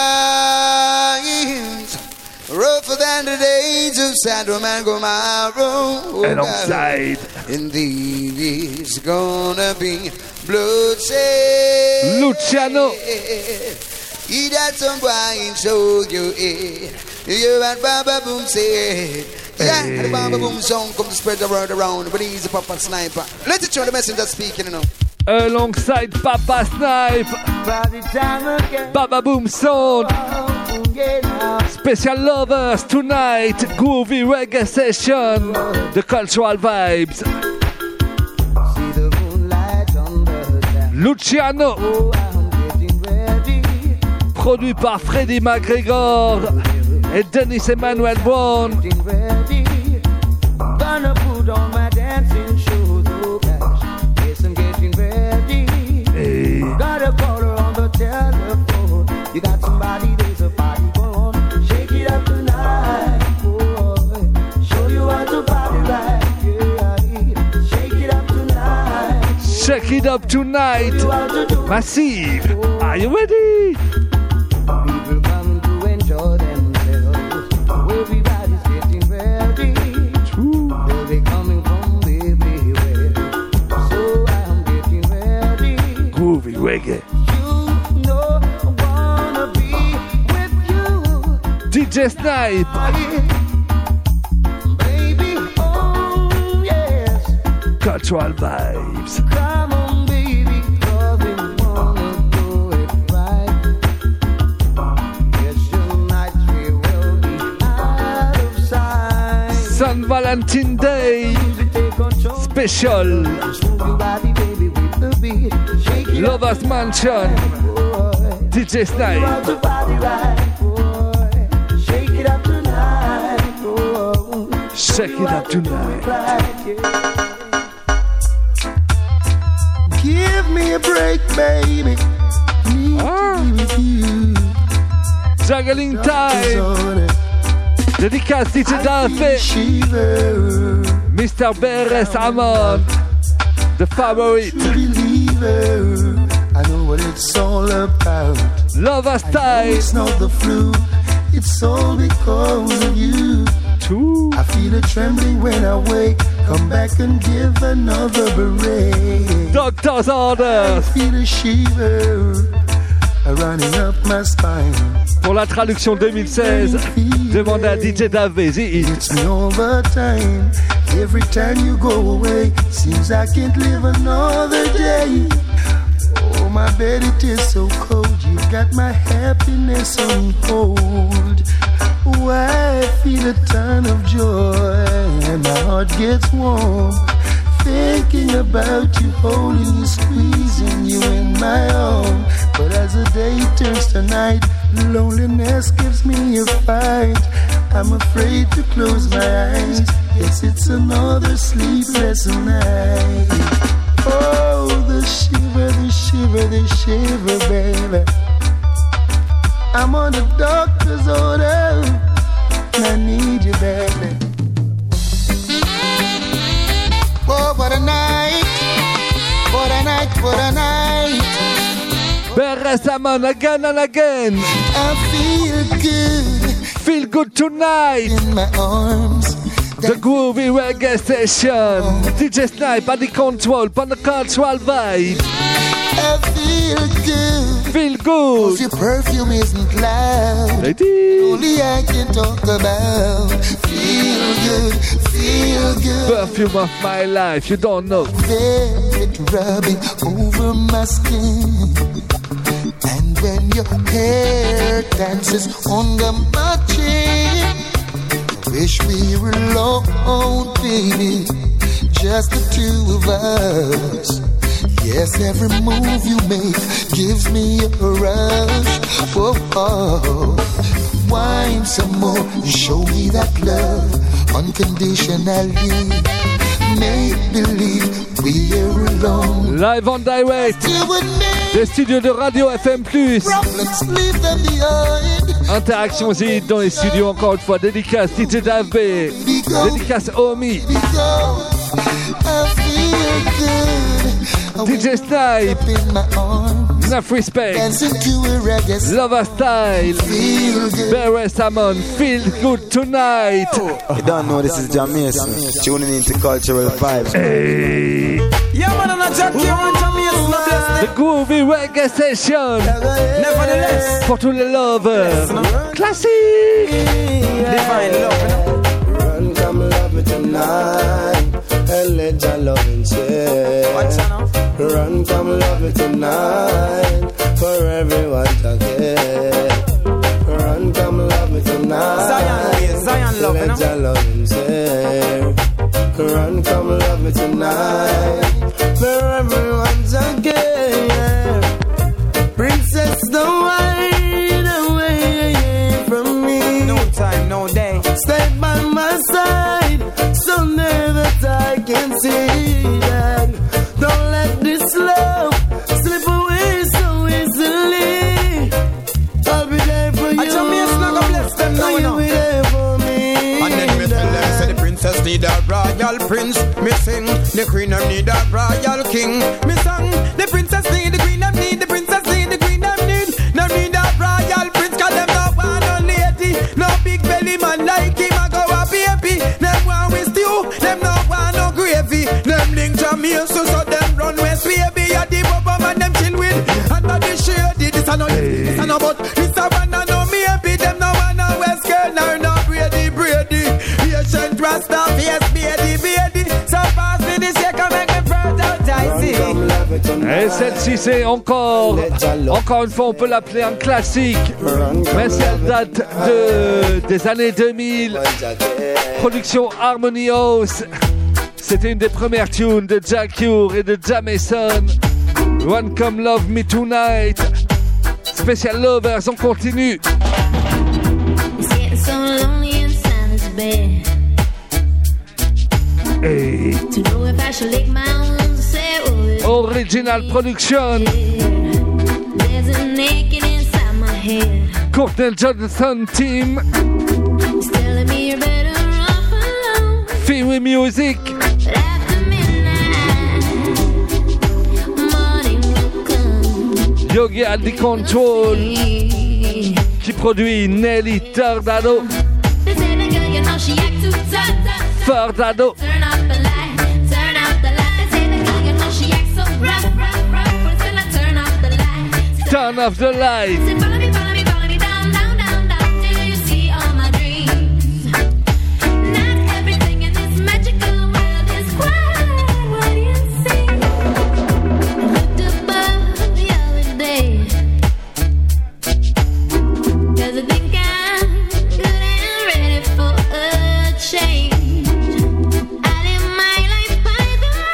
times, rougher than the days of Sodom and Gomorrah. Alongside. Indeed, it's gonna be bloodshed. Luciano. He that some wine show you it. You and Baba Boom said. Yeah, and the Baba Boom song come to spread the word around. But he's a Papa Sniper. Let it show the messenger speaking, you know. Alongside Papa Snipe, Baba Boom Sound, Special Lovers Tonight, Groovy Reggae Session, The Cultural Vibes. Luciano, produit par Freddie McGregor et Dennis Emmanuel Brown. Gonna put on my dancing shoes, oh gosh, yes I'm getting ready. Hey. Got a caller on the telephone. You got somebody, there's a party going. Shake it up tonight, boy. Show you how to party right, yeah. Shake it up tonight. Shake it up tonight. Massive. Are you ready? People come to enjoy themselves. Everybody's getting ready. They'll be coming from everywhere. So I'm getting ready. Groovy reggae. You know I wanna be with you. DJ Snipe. Baby, oh yes. Cultural Vibes. Come on, baby, 'cause we wanna do it right. Yes, tonight we will be out of sight. San Valentine Day Special. Lovers Mansion. DJ Snipe. Shake it up tonight. Shake it up tonight. Give me a break, baby. Juggling time. Dédicace DJ Daffy. Mr. Beres Amon. The favorite. I know what it's all about. Lover Style. It's not the flu. It's all because of you. I feel a trembling when I wake. Come back and give another break. Doctor's orders. I feel a shiver running up my spine. Pour la traduction 2016, demandez à DJ Dave, vas-y. It's me over time. Every time you go away, seems I can't live another day. Oh, my bed, it is so cold. You got my happiness on hold. Why I feel a ton of joy and my heart gets warm. Thinking about you, holding you, squeezing you in my arm. But as the day turns to night, loneliness gives me a fight. I'm afraid to close my eyes. Yes, it's another sleepless night. Oh, the shiver, the shiver, the shiver, baby. I'm on the doctor's order, and I need you, baby. Oh, what a night, what a night, what a night. Beres Hammond again and again. I feel good. Feel good tonight. In my arms. The Groovy Reggae Session. DJ Snipe at the control, on the cultural vibe. I feel good. Feel good. 'Cause your perfume isn't loud. Lady. Only I can talk about. Feel good, feel good. Perfume of my life, you don't know. Velvet rubbing over my skin. And when your hair dances under my chin, wish we were alone, baby, just the two of us. Yes, every move you make gives me a rush. Oh, oh. Wine some more, show me that love unconditionally. Make believe we're alone. Live on direct. Des studios de Radio FM+. Interaction Z dans les studios encore une fois. Dédicace DJ Dave. Dédicace Omi. DJ Snipe. Enough respect. Lover Style. Beres Hammond. Feel good tonight. You don't know this is John Mason. Tuning into Cultural Vibes. Hey. Yeah, man, I'm not joking. The Groovy Reggae Session. Nevertheless. For tous les lovers. Classic. Divine love. Run, come love me tonight. And let your loving share. What's that now? Run, come love me tonight. For everyone to get. Run, come love me tonight. Zion love, let your loving share. Run, come love me tonight. For everyone to get. Princess, don't hide away from me. No time, no day. Stay by my side, so never that I can see that. Don't let this love slip away so easily. I'll be there for you. I tell me it's not gonna bless them now, you know. Be there for me. And then me tell them, say the princess need a royal prince. Me sing, the queen need a royal king. Me sing, the princess need, the queen need, the princess need, the queen need. No need a royal prince, cause them no want no lady. No big belly man like him, I go a baby. Them want with stew, them no want no gravy. Them link Jamaica, so them run west, baby. A the bubble man, them chill with. Under the shade, this a no, this a no, but this a one no me happy. Them no want no west girl, no Brady, Brady. Patient Rasta, yes, baby. So pass me this year, come make me proud out, I see. Et celle-ci c'est encore une fois on peut l'appeler un classique, mais si elle date des années 2000, production Harmony House. C'était une des premières tunes de Jah Cure et de Jamison. Run Come Love Me Tonight. Special Lovers, on continue. Hey. Original production. Courtney Johnson team. Fiwi Music. Yogi at the control. Qui produit Nelly Furdado. Furdado. Turn off the light. Say, follow me, follow me, follow me down, down, down, down till you see all my dreams. Not everything in this magical world is quite what you see. Looked above the other day, 'cause I think I'm good and ready for a change. I live my life by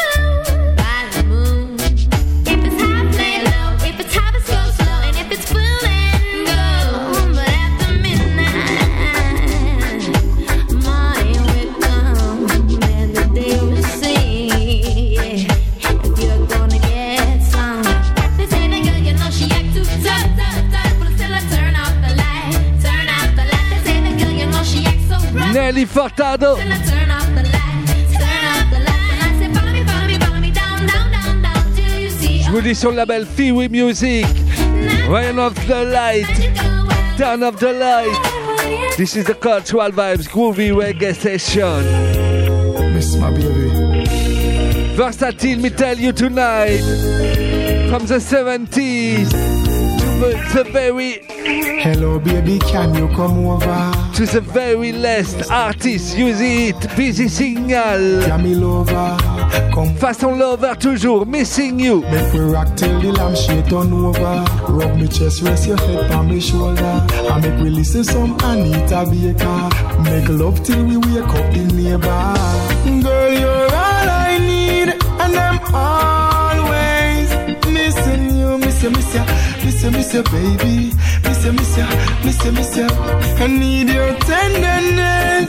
the moon. If it's high, play low. If it's high, it's go slow. And if it's full, then go. But after midnight, morning will come and the day will see. If you're gonna get some, they say the girl, you know she act too tough, tough, tough. But still I turn off the light, turn off the light. They say the girl, you know she acts so rough. Nelly Furtado. Still I turn off the light, turn off the light. And I say follow me, follow me, follow me down, down, down, down till you see. Je vous dis sur le label Fiwi Music. Turn off the light. Turn off the light. This is the Cultural Vibes Groovy Reggae Session. Miss my baby. Versatile, me tell you tonight. From the 70s to the very Hello baby, can you come over? to the very last artist use it. Busy Signal. Camille over, come Façon lover toujours. Missing you. make we rock till the lampshade turn over. Rub me chest, rest your head on my shoulder. I make we listen some Anita Baker. Make love till we wake up the neighbor. Girl, you're all I need, and I'm always missing you. Miss you, miss you, miss you, miss you, baby. Miss you, miss you, miss you, miss you. I need your tenderness.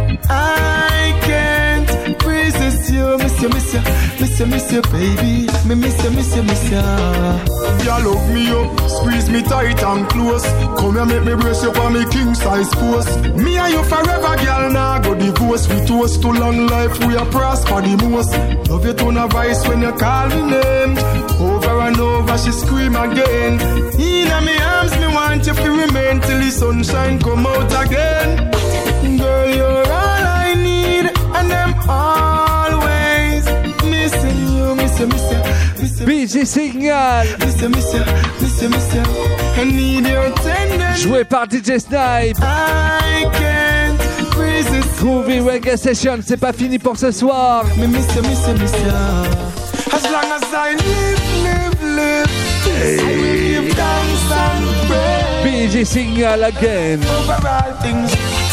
I can't resist you. Miss you, miss you, miss you, miss you, baby. Me miss you, miss you, miss you. Y'all hook me up, squeeze me tight and close. Come here, make me brace you for me king size post. Me and you forever, girl. Now go divorce. We toast to long life. We are prosper the most. Love you tone of voice when you call me name. Over and over, she scream again. In my arms, me want you to remain till the sunshine come out again. Girl, you're all I need, and I'm always missing you, miss you, miss you, miss you. Busy Signal. Miss you, miss you, miss you, miss you. I need your tenderness. Joué par DJ Snipe. I can't resist. Groovy Reggae Session. C'est pas fini pour ce soir. Me miss you, miss you, miss you. As long as I live, I will give thanks and praise. Busy Signal again. Over all things,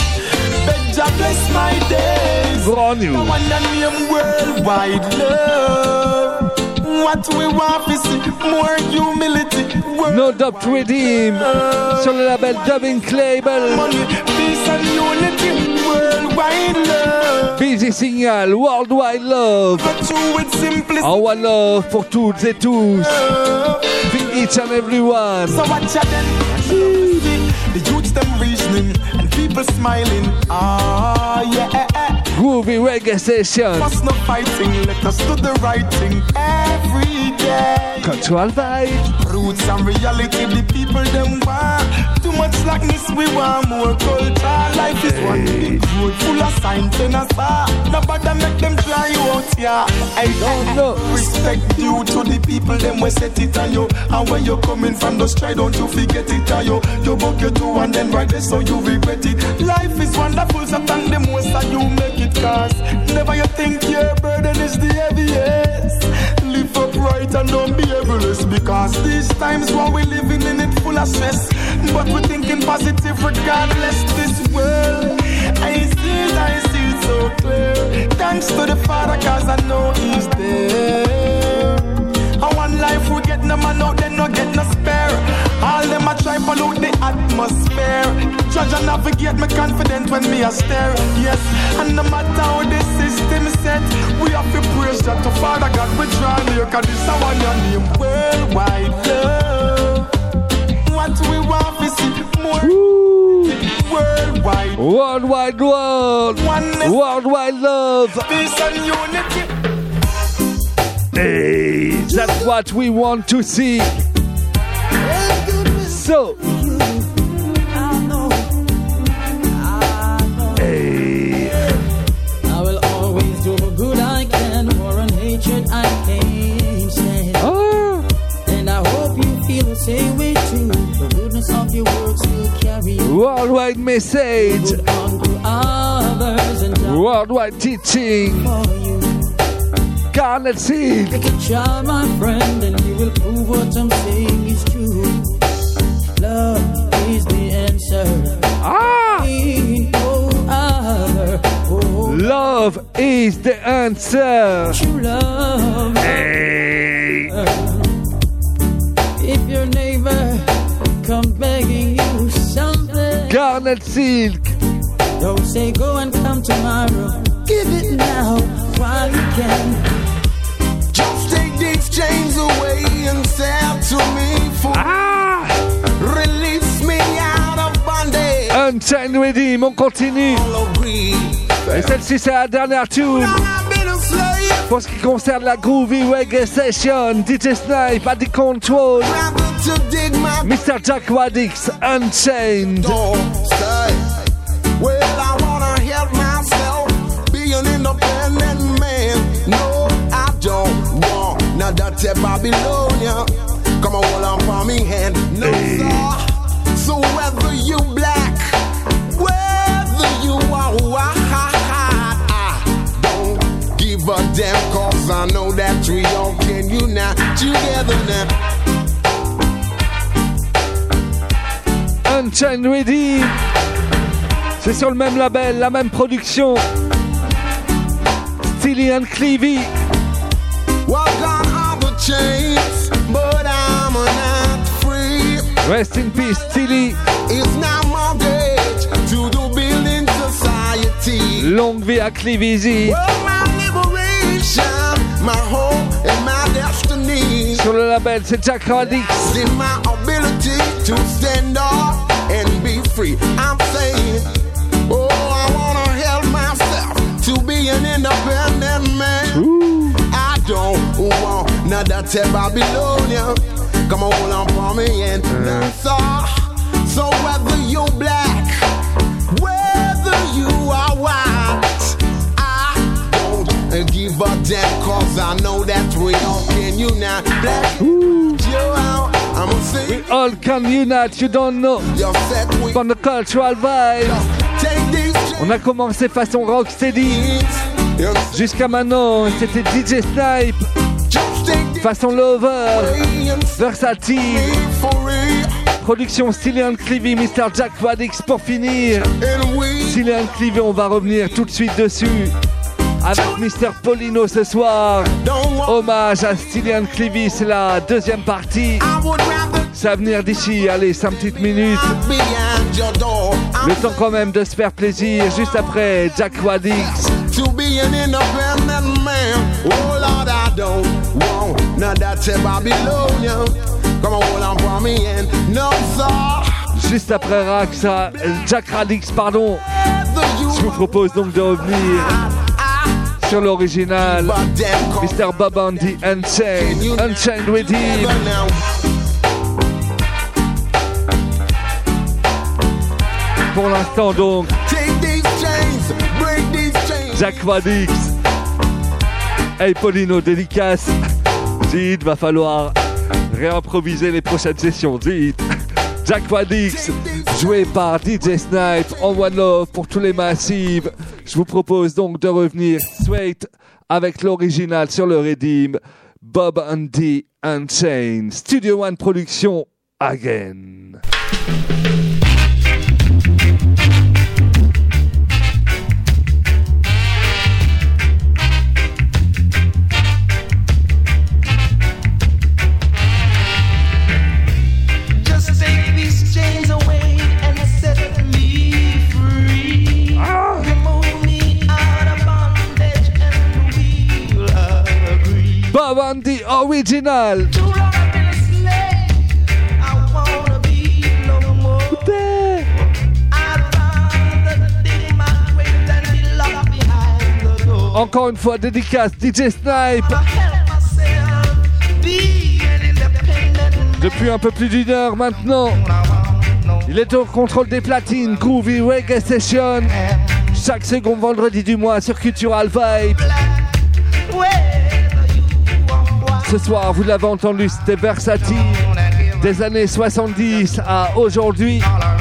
beg Jah bless my days. Brand new. No one name worldwide love. What we want is more humility. No Doubt Redeem. Sur le label Dubbing Label. Money, peace and unity. Worldwide love. Busy Signal. Worldwide Love. But you with simplicity. Our love pour toutes et tous. For each and every one. So watch out then. The youths them reasoning and people smiling. Ah, yeah. Groovy Reggae Session. Must no fighting, let us do the right thing every day. Cultural Vibe. Roots and reality, the people them want. Too much slackness, we want more culture. Life is one big road full of signs and a star. Nobody make them dry you out, yeah. I don't know. Respect due to the people, them we set it on you. And where you're coming from, just try don't you forget it, on you. You book you do and then right there so you regret it. Life is wonderful, so thank the most that you make it, cause never you think your burden is the heaviest. Live upright and don't be evilous, because these times while we living in it full of stress, but we're thinking positive regardless. This world, I see it so clear. Thanks to the Father, cause I know He's there. And one life we get no man out, then no get no spare. All them a try pollute the atmosphere. Judge and navigate me confident when me a stare. Yes, and no matter how the system set, we have to praise that to Father God we draw near, cause this is our name. Worldwide love. What we want to see more. Worldwide. Worldwide world. Oneness. Worldwide love. Peace and unity. Hey, that's what we want to see. So, hey, I will always do the good I can, war and hatred I can't stand. And I hope you feel the same way your words will carry you. Worldwide message. On to others and Worldwide teaching. Garnet Seed. Take a child, my friend, and you will prove what I'm saying is true. Love is the answer. Ain't no other. Oh. Love is the answer. True love. Hey. If your neighbor come begging you something, Garnet Silk. Don't say go and come tomorrow. Give it now while you can. Just take these chains away and say to me for release me out of bondage. Unchained Redeem, on continue. Et celle-ci c'est la dernière tune. Pour ce qui concerne la Groovy Reggae Session, DJ Snipe at the control. Mr. Jack Wadix, Unchained. Well, I wanna help myself, be an independent man. No, I don't want none of that Babylonia. Come on, hold on for me hand. No, sir. So whether you black, whether you are white, I don't give a damn, cause I know that we all can unite together now. Unchained Redeem. C'est sur le même label, la même production. Steely and Clevie. Walk on all the chains, but I'm not free. Rest in peace, Steely. It's now mortgage to the building society. Longue vie à Clevie. Well, my liberation, my hope and my destiny. Sur le label, c'est Jack Radix. In my ability to stand up and be free. I'm saying, oh, I wanna help myself to be an independent man. Ooh. I don't want none of that Babylonia. Come on, hold on for me and so whether you black, whether you are white, I don't give a damn, cause I know that we all can unite. Black, you out, I'ma say we all can unite, you don't know. From the cultural vibe. On a commencé façon rocksteady. Jusqu'à maintenant, c'était DJ Snipe. Façon Lover. Versatile. Production Steely and Clevie, Mr. Jack Wadix pour finir. Steely and Clevie, on va revenir tout de suite dessus. Avec Mr. Paulino ce soir. Hommage à Steely and Clevie, c'est la deuxième partie. Ça va venir d'ici, allez, 5 petites minutes. Le temps quand même de se faire plaisir, juste après Jack Wadix. To be an independent man, oh Lord, I don't want none of that Babylonia. Come on, hold on for me and no, sir. Juste après Jack Radix, pardon. Je vous propose donc de revenir sur l'original, Mr. Bob Andy Unchained, Unchained Redeem. Pour l'instant donc, Jack Wadix. Hey Paulino, dédicace. Zid, va falloir réimproviser les prochaines sessions. Zid. Jack Wadix, joué par DJ Snipe en One Love pour tous les massifs. Je vous propose donc de revenir straight avec l'original sur le Redeem. Bob Andy Unchained. Studio One Production, again. Bob Andy original. Encore une fois, dédicace DJ Snipe. Depuis un peu plus d'une heure maintenant, il est au contrôle des platines. Groovy Reggae Session. Chaque second vendredi du mois sur Cultural Vibe. Ce soir, vous l'avez entendu, c'était Versatile, Des années 70 à aujourd'hui.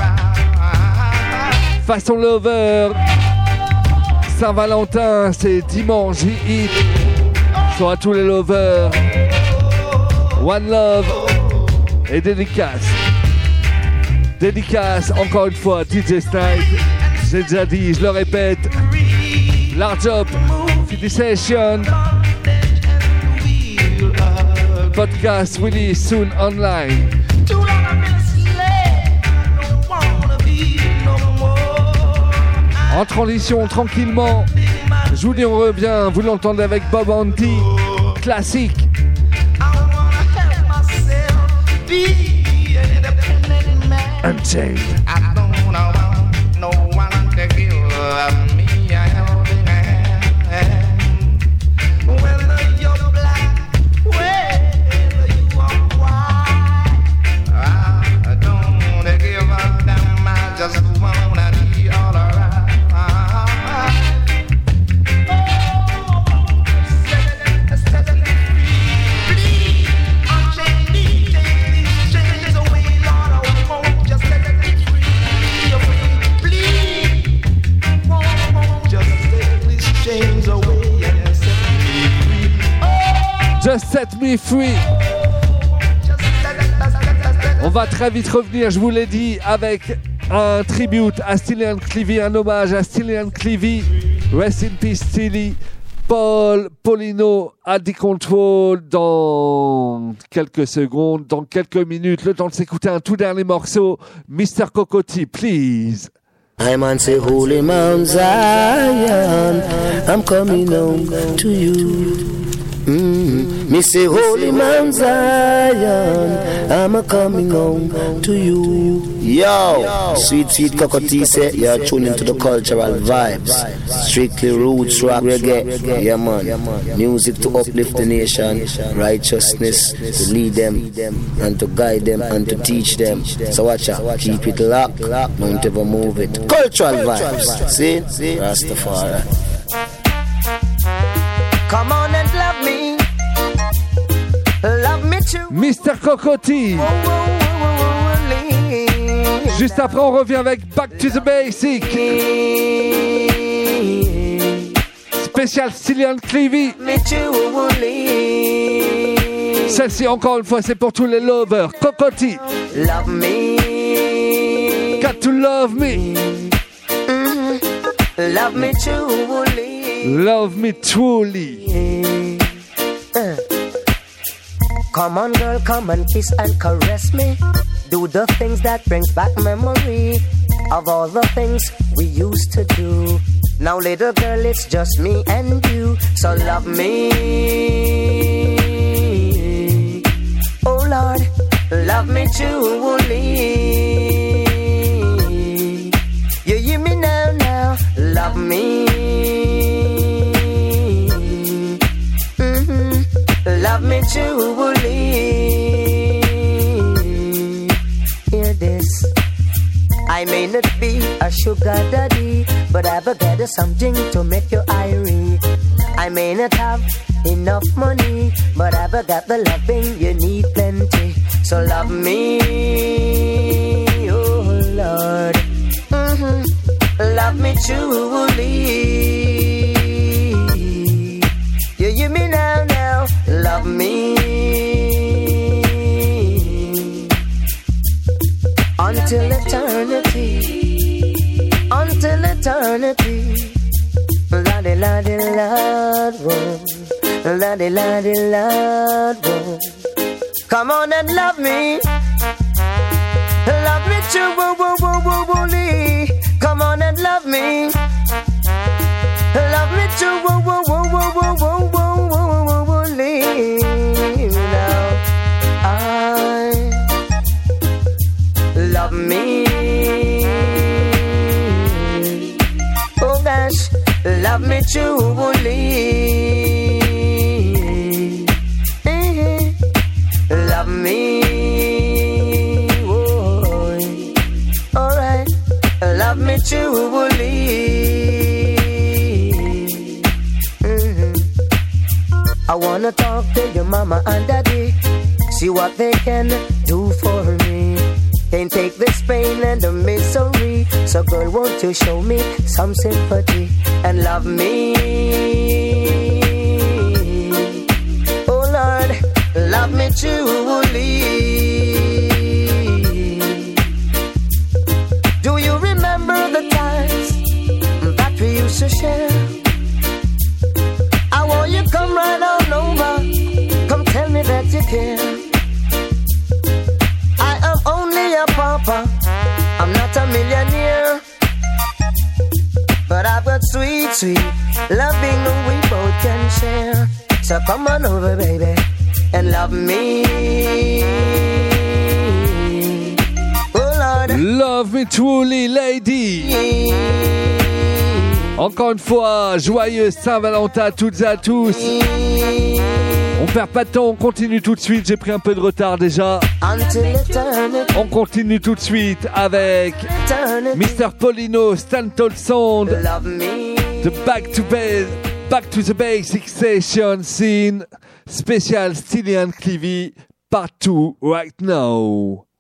Façon Lover. Saint-Valentin, c'est dimanche, hit. Soit à tous les lovers. One Love et dédicace. Dédicace, encore une fois, DJ Snipe. J'ai déjà dit, je le répète. Large Up, Fiddy Session. Podcast release soon online. En transition, tranquillement. Je vous dis, on revient. Vous l'entendez avec Bob Anti. Classique. Unchained. I don't want no one to give me a helping hand. Whether you're black, whether you are white, I don't want to give a damn. I just want to be all right. Just set me free. On va très vite revenir, je vous l'ai dit, avec un tribute à Stillian Clevie, un hommage à Stillian Clevie. Rest in peace, Stilly. Paul Polino à The Control dans quelques secondes, dans quelques minutes. Le temps de s'écouter un tout dernier morceau. Mr. Cocotti, please. I'm on say holy Mount Zion, I'm coming home to you. Me say holy Mount Zion, I'm a coming home to you. Yo, sweet Cocotti say you're tuning into the cultural vibes. Strictly roots, rock, reggae. Yeah man, music to uplift the nation, righteousness to lead them and to guide them and to teach them. So watch out, keep it locked, don't ever move it. Cultural vibes, see? Rastafari. Come on and love me. Love me too. Mr. Cocotti. Juste après, on revient avec Back to the Basic. Spécial Stillian Clevie. Celle-ci, encore une fois, c'est pour tous les lovers. Cocotti. Love me. Got to love me. Love me truly. Love me truly. Come on, girl, come and kiss and caress me. Do the things that brings back memory of all the things we used to do. Now, little girl, it's just me and you. So love me. Oh, Lord, love me truly. You hear me now, love me. Love me truly. Hear this. I may not be a sugar daddy, but I've got something to make you irie. I may not have enough money, but I've got the loving you need plenty. So love me, oh Lord. Love me truly. You hear me now, love me. Until eternity, until eternity. La-di, la-di, la-di, la-di, la-di, la-di. Come on and love me. Love me truly. Come on and love me. Love me truly. Now I love me. Oh gosh, love me truly. Love me. Oh, alright, love me truly. I wanna talk to your mama and daddy. See what they can do for me. Can't take this pain and the misery. So girl, won't you show me some sympathy and love me? Oh Lord, love me truly. Do you remember the times that we used to share? I want you come right on over. Come tell me that you care. I am only a pauper, I'm not a millionaire, but I've got sweet, sweet loving we both can share. So come on over, baby, and love me. Oh Lord, love me truly, lady. Encore une fois, joyeuse Saint-Valentin à toutes et à tous. On perd pas de temps, on continue tout de suite. J'ai pris un peu de retard déjà. On continue tout de suite avec Mr. Paulino, Stanton Sound, The Back to the Basic Session Scene, spécial Stillian Clevie, part 2 right now.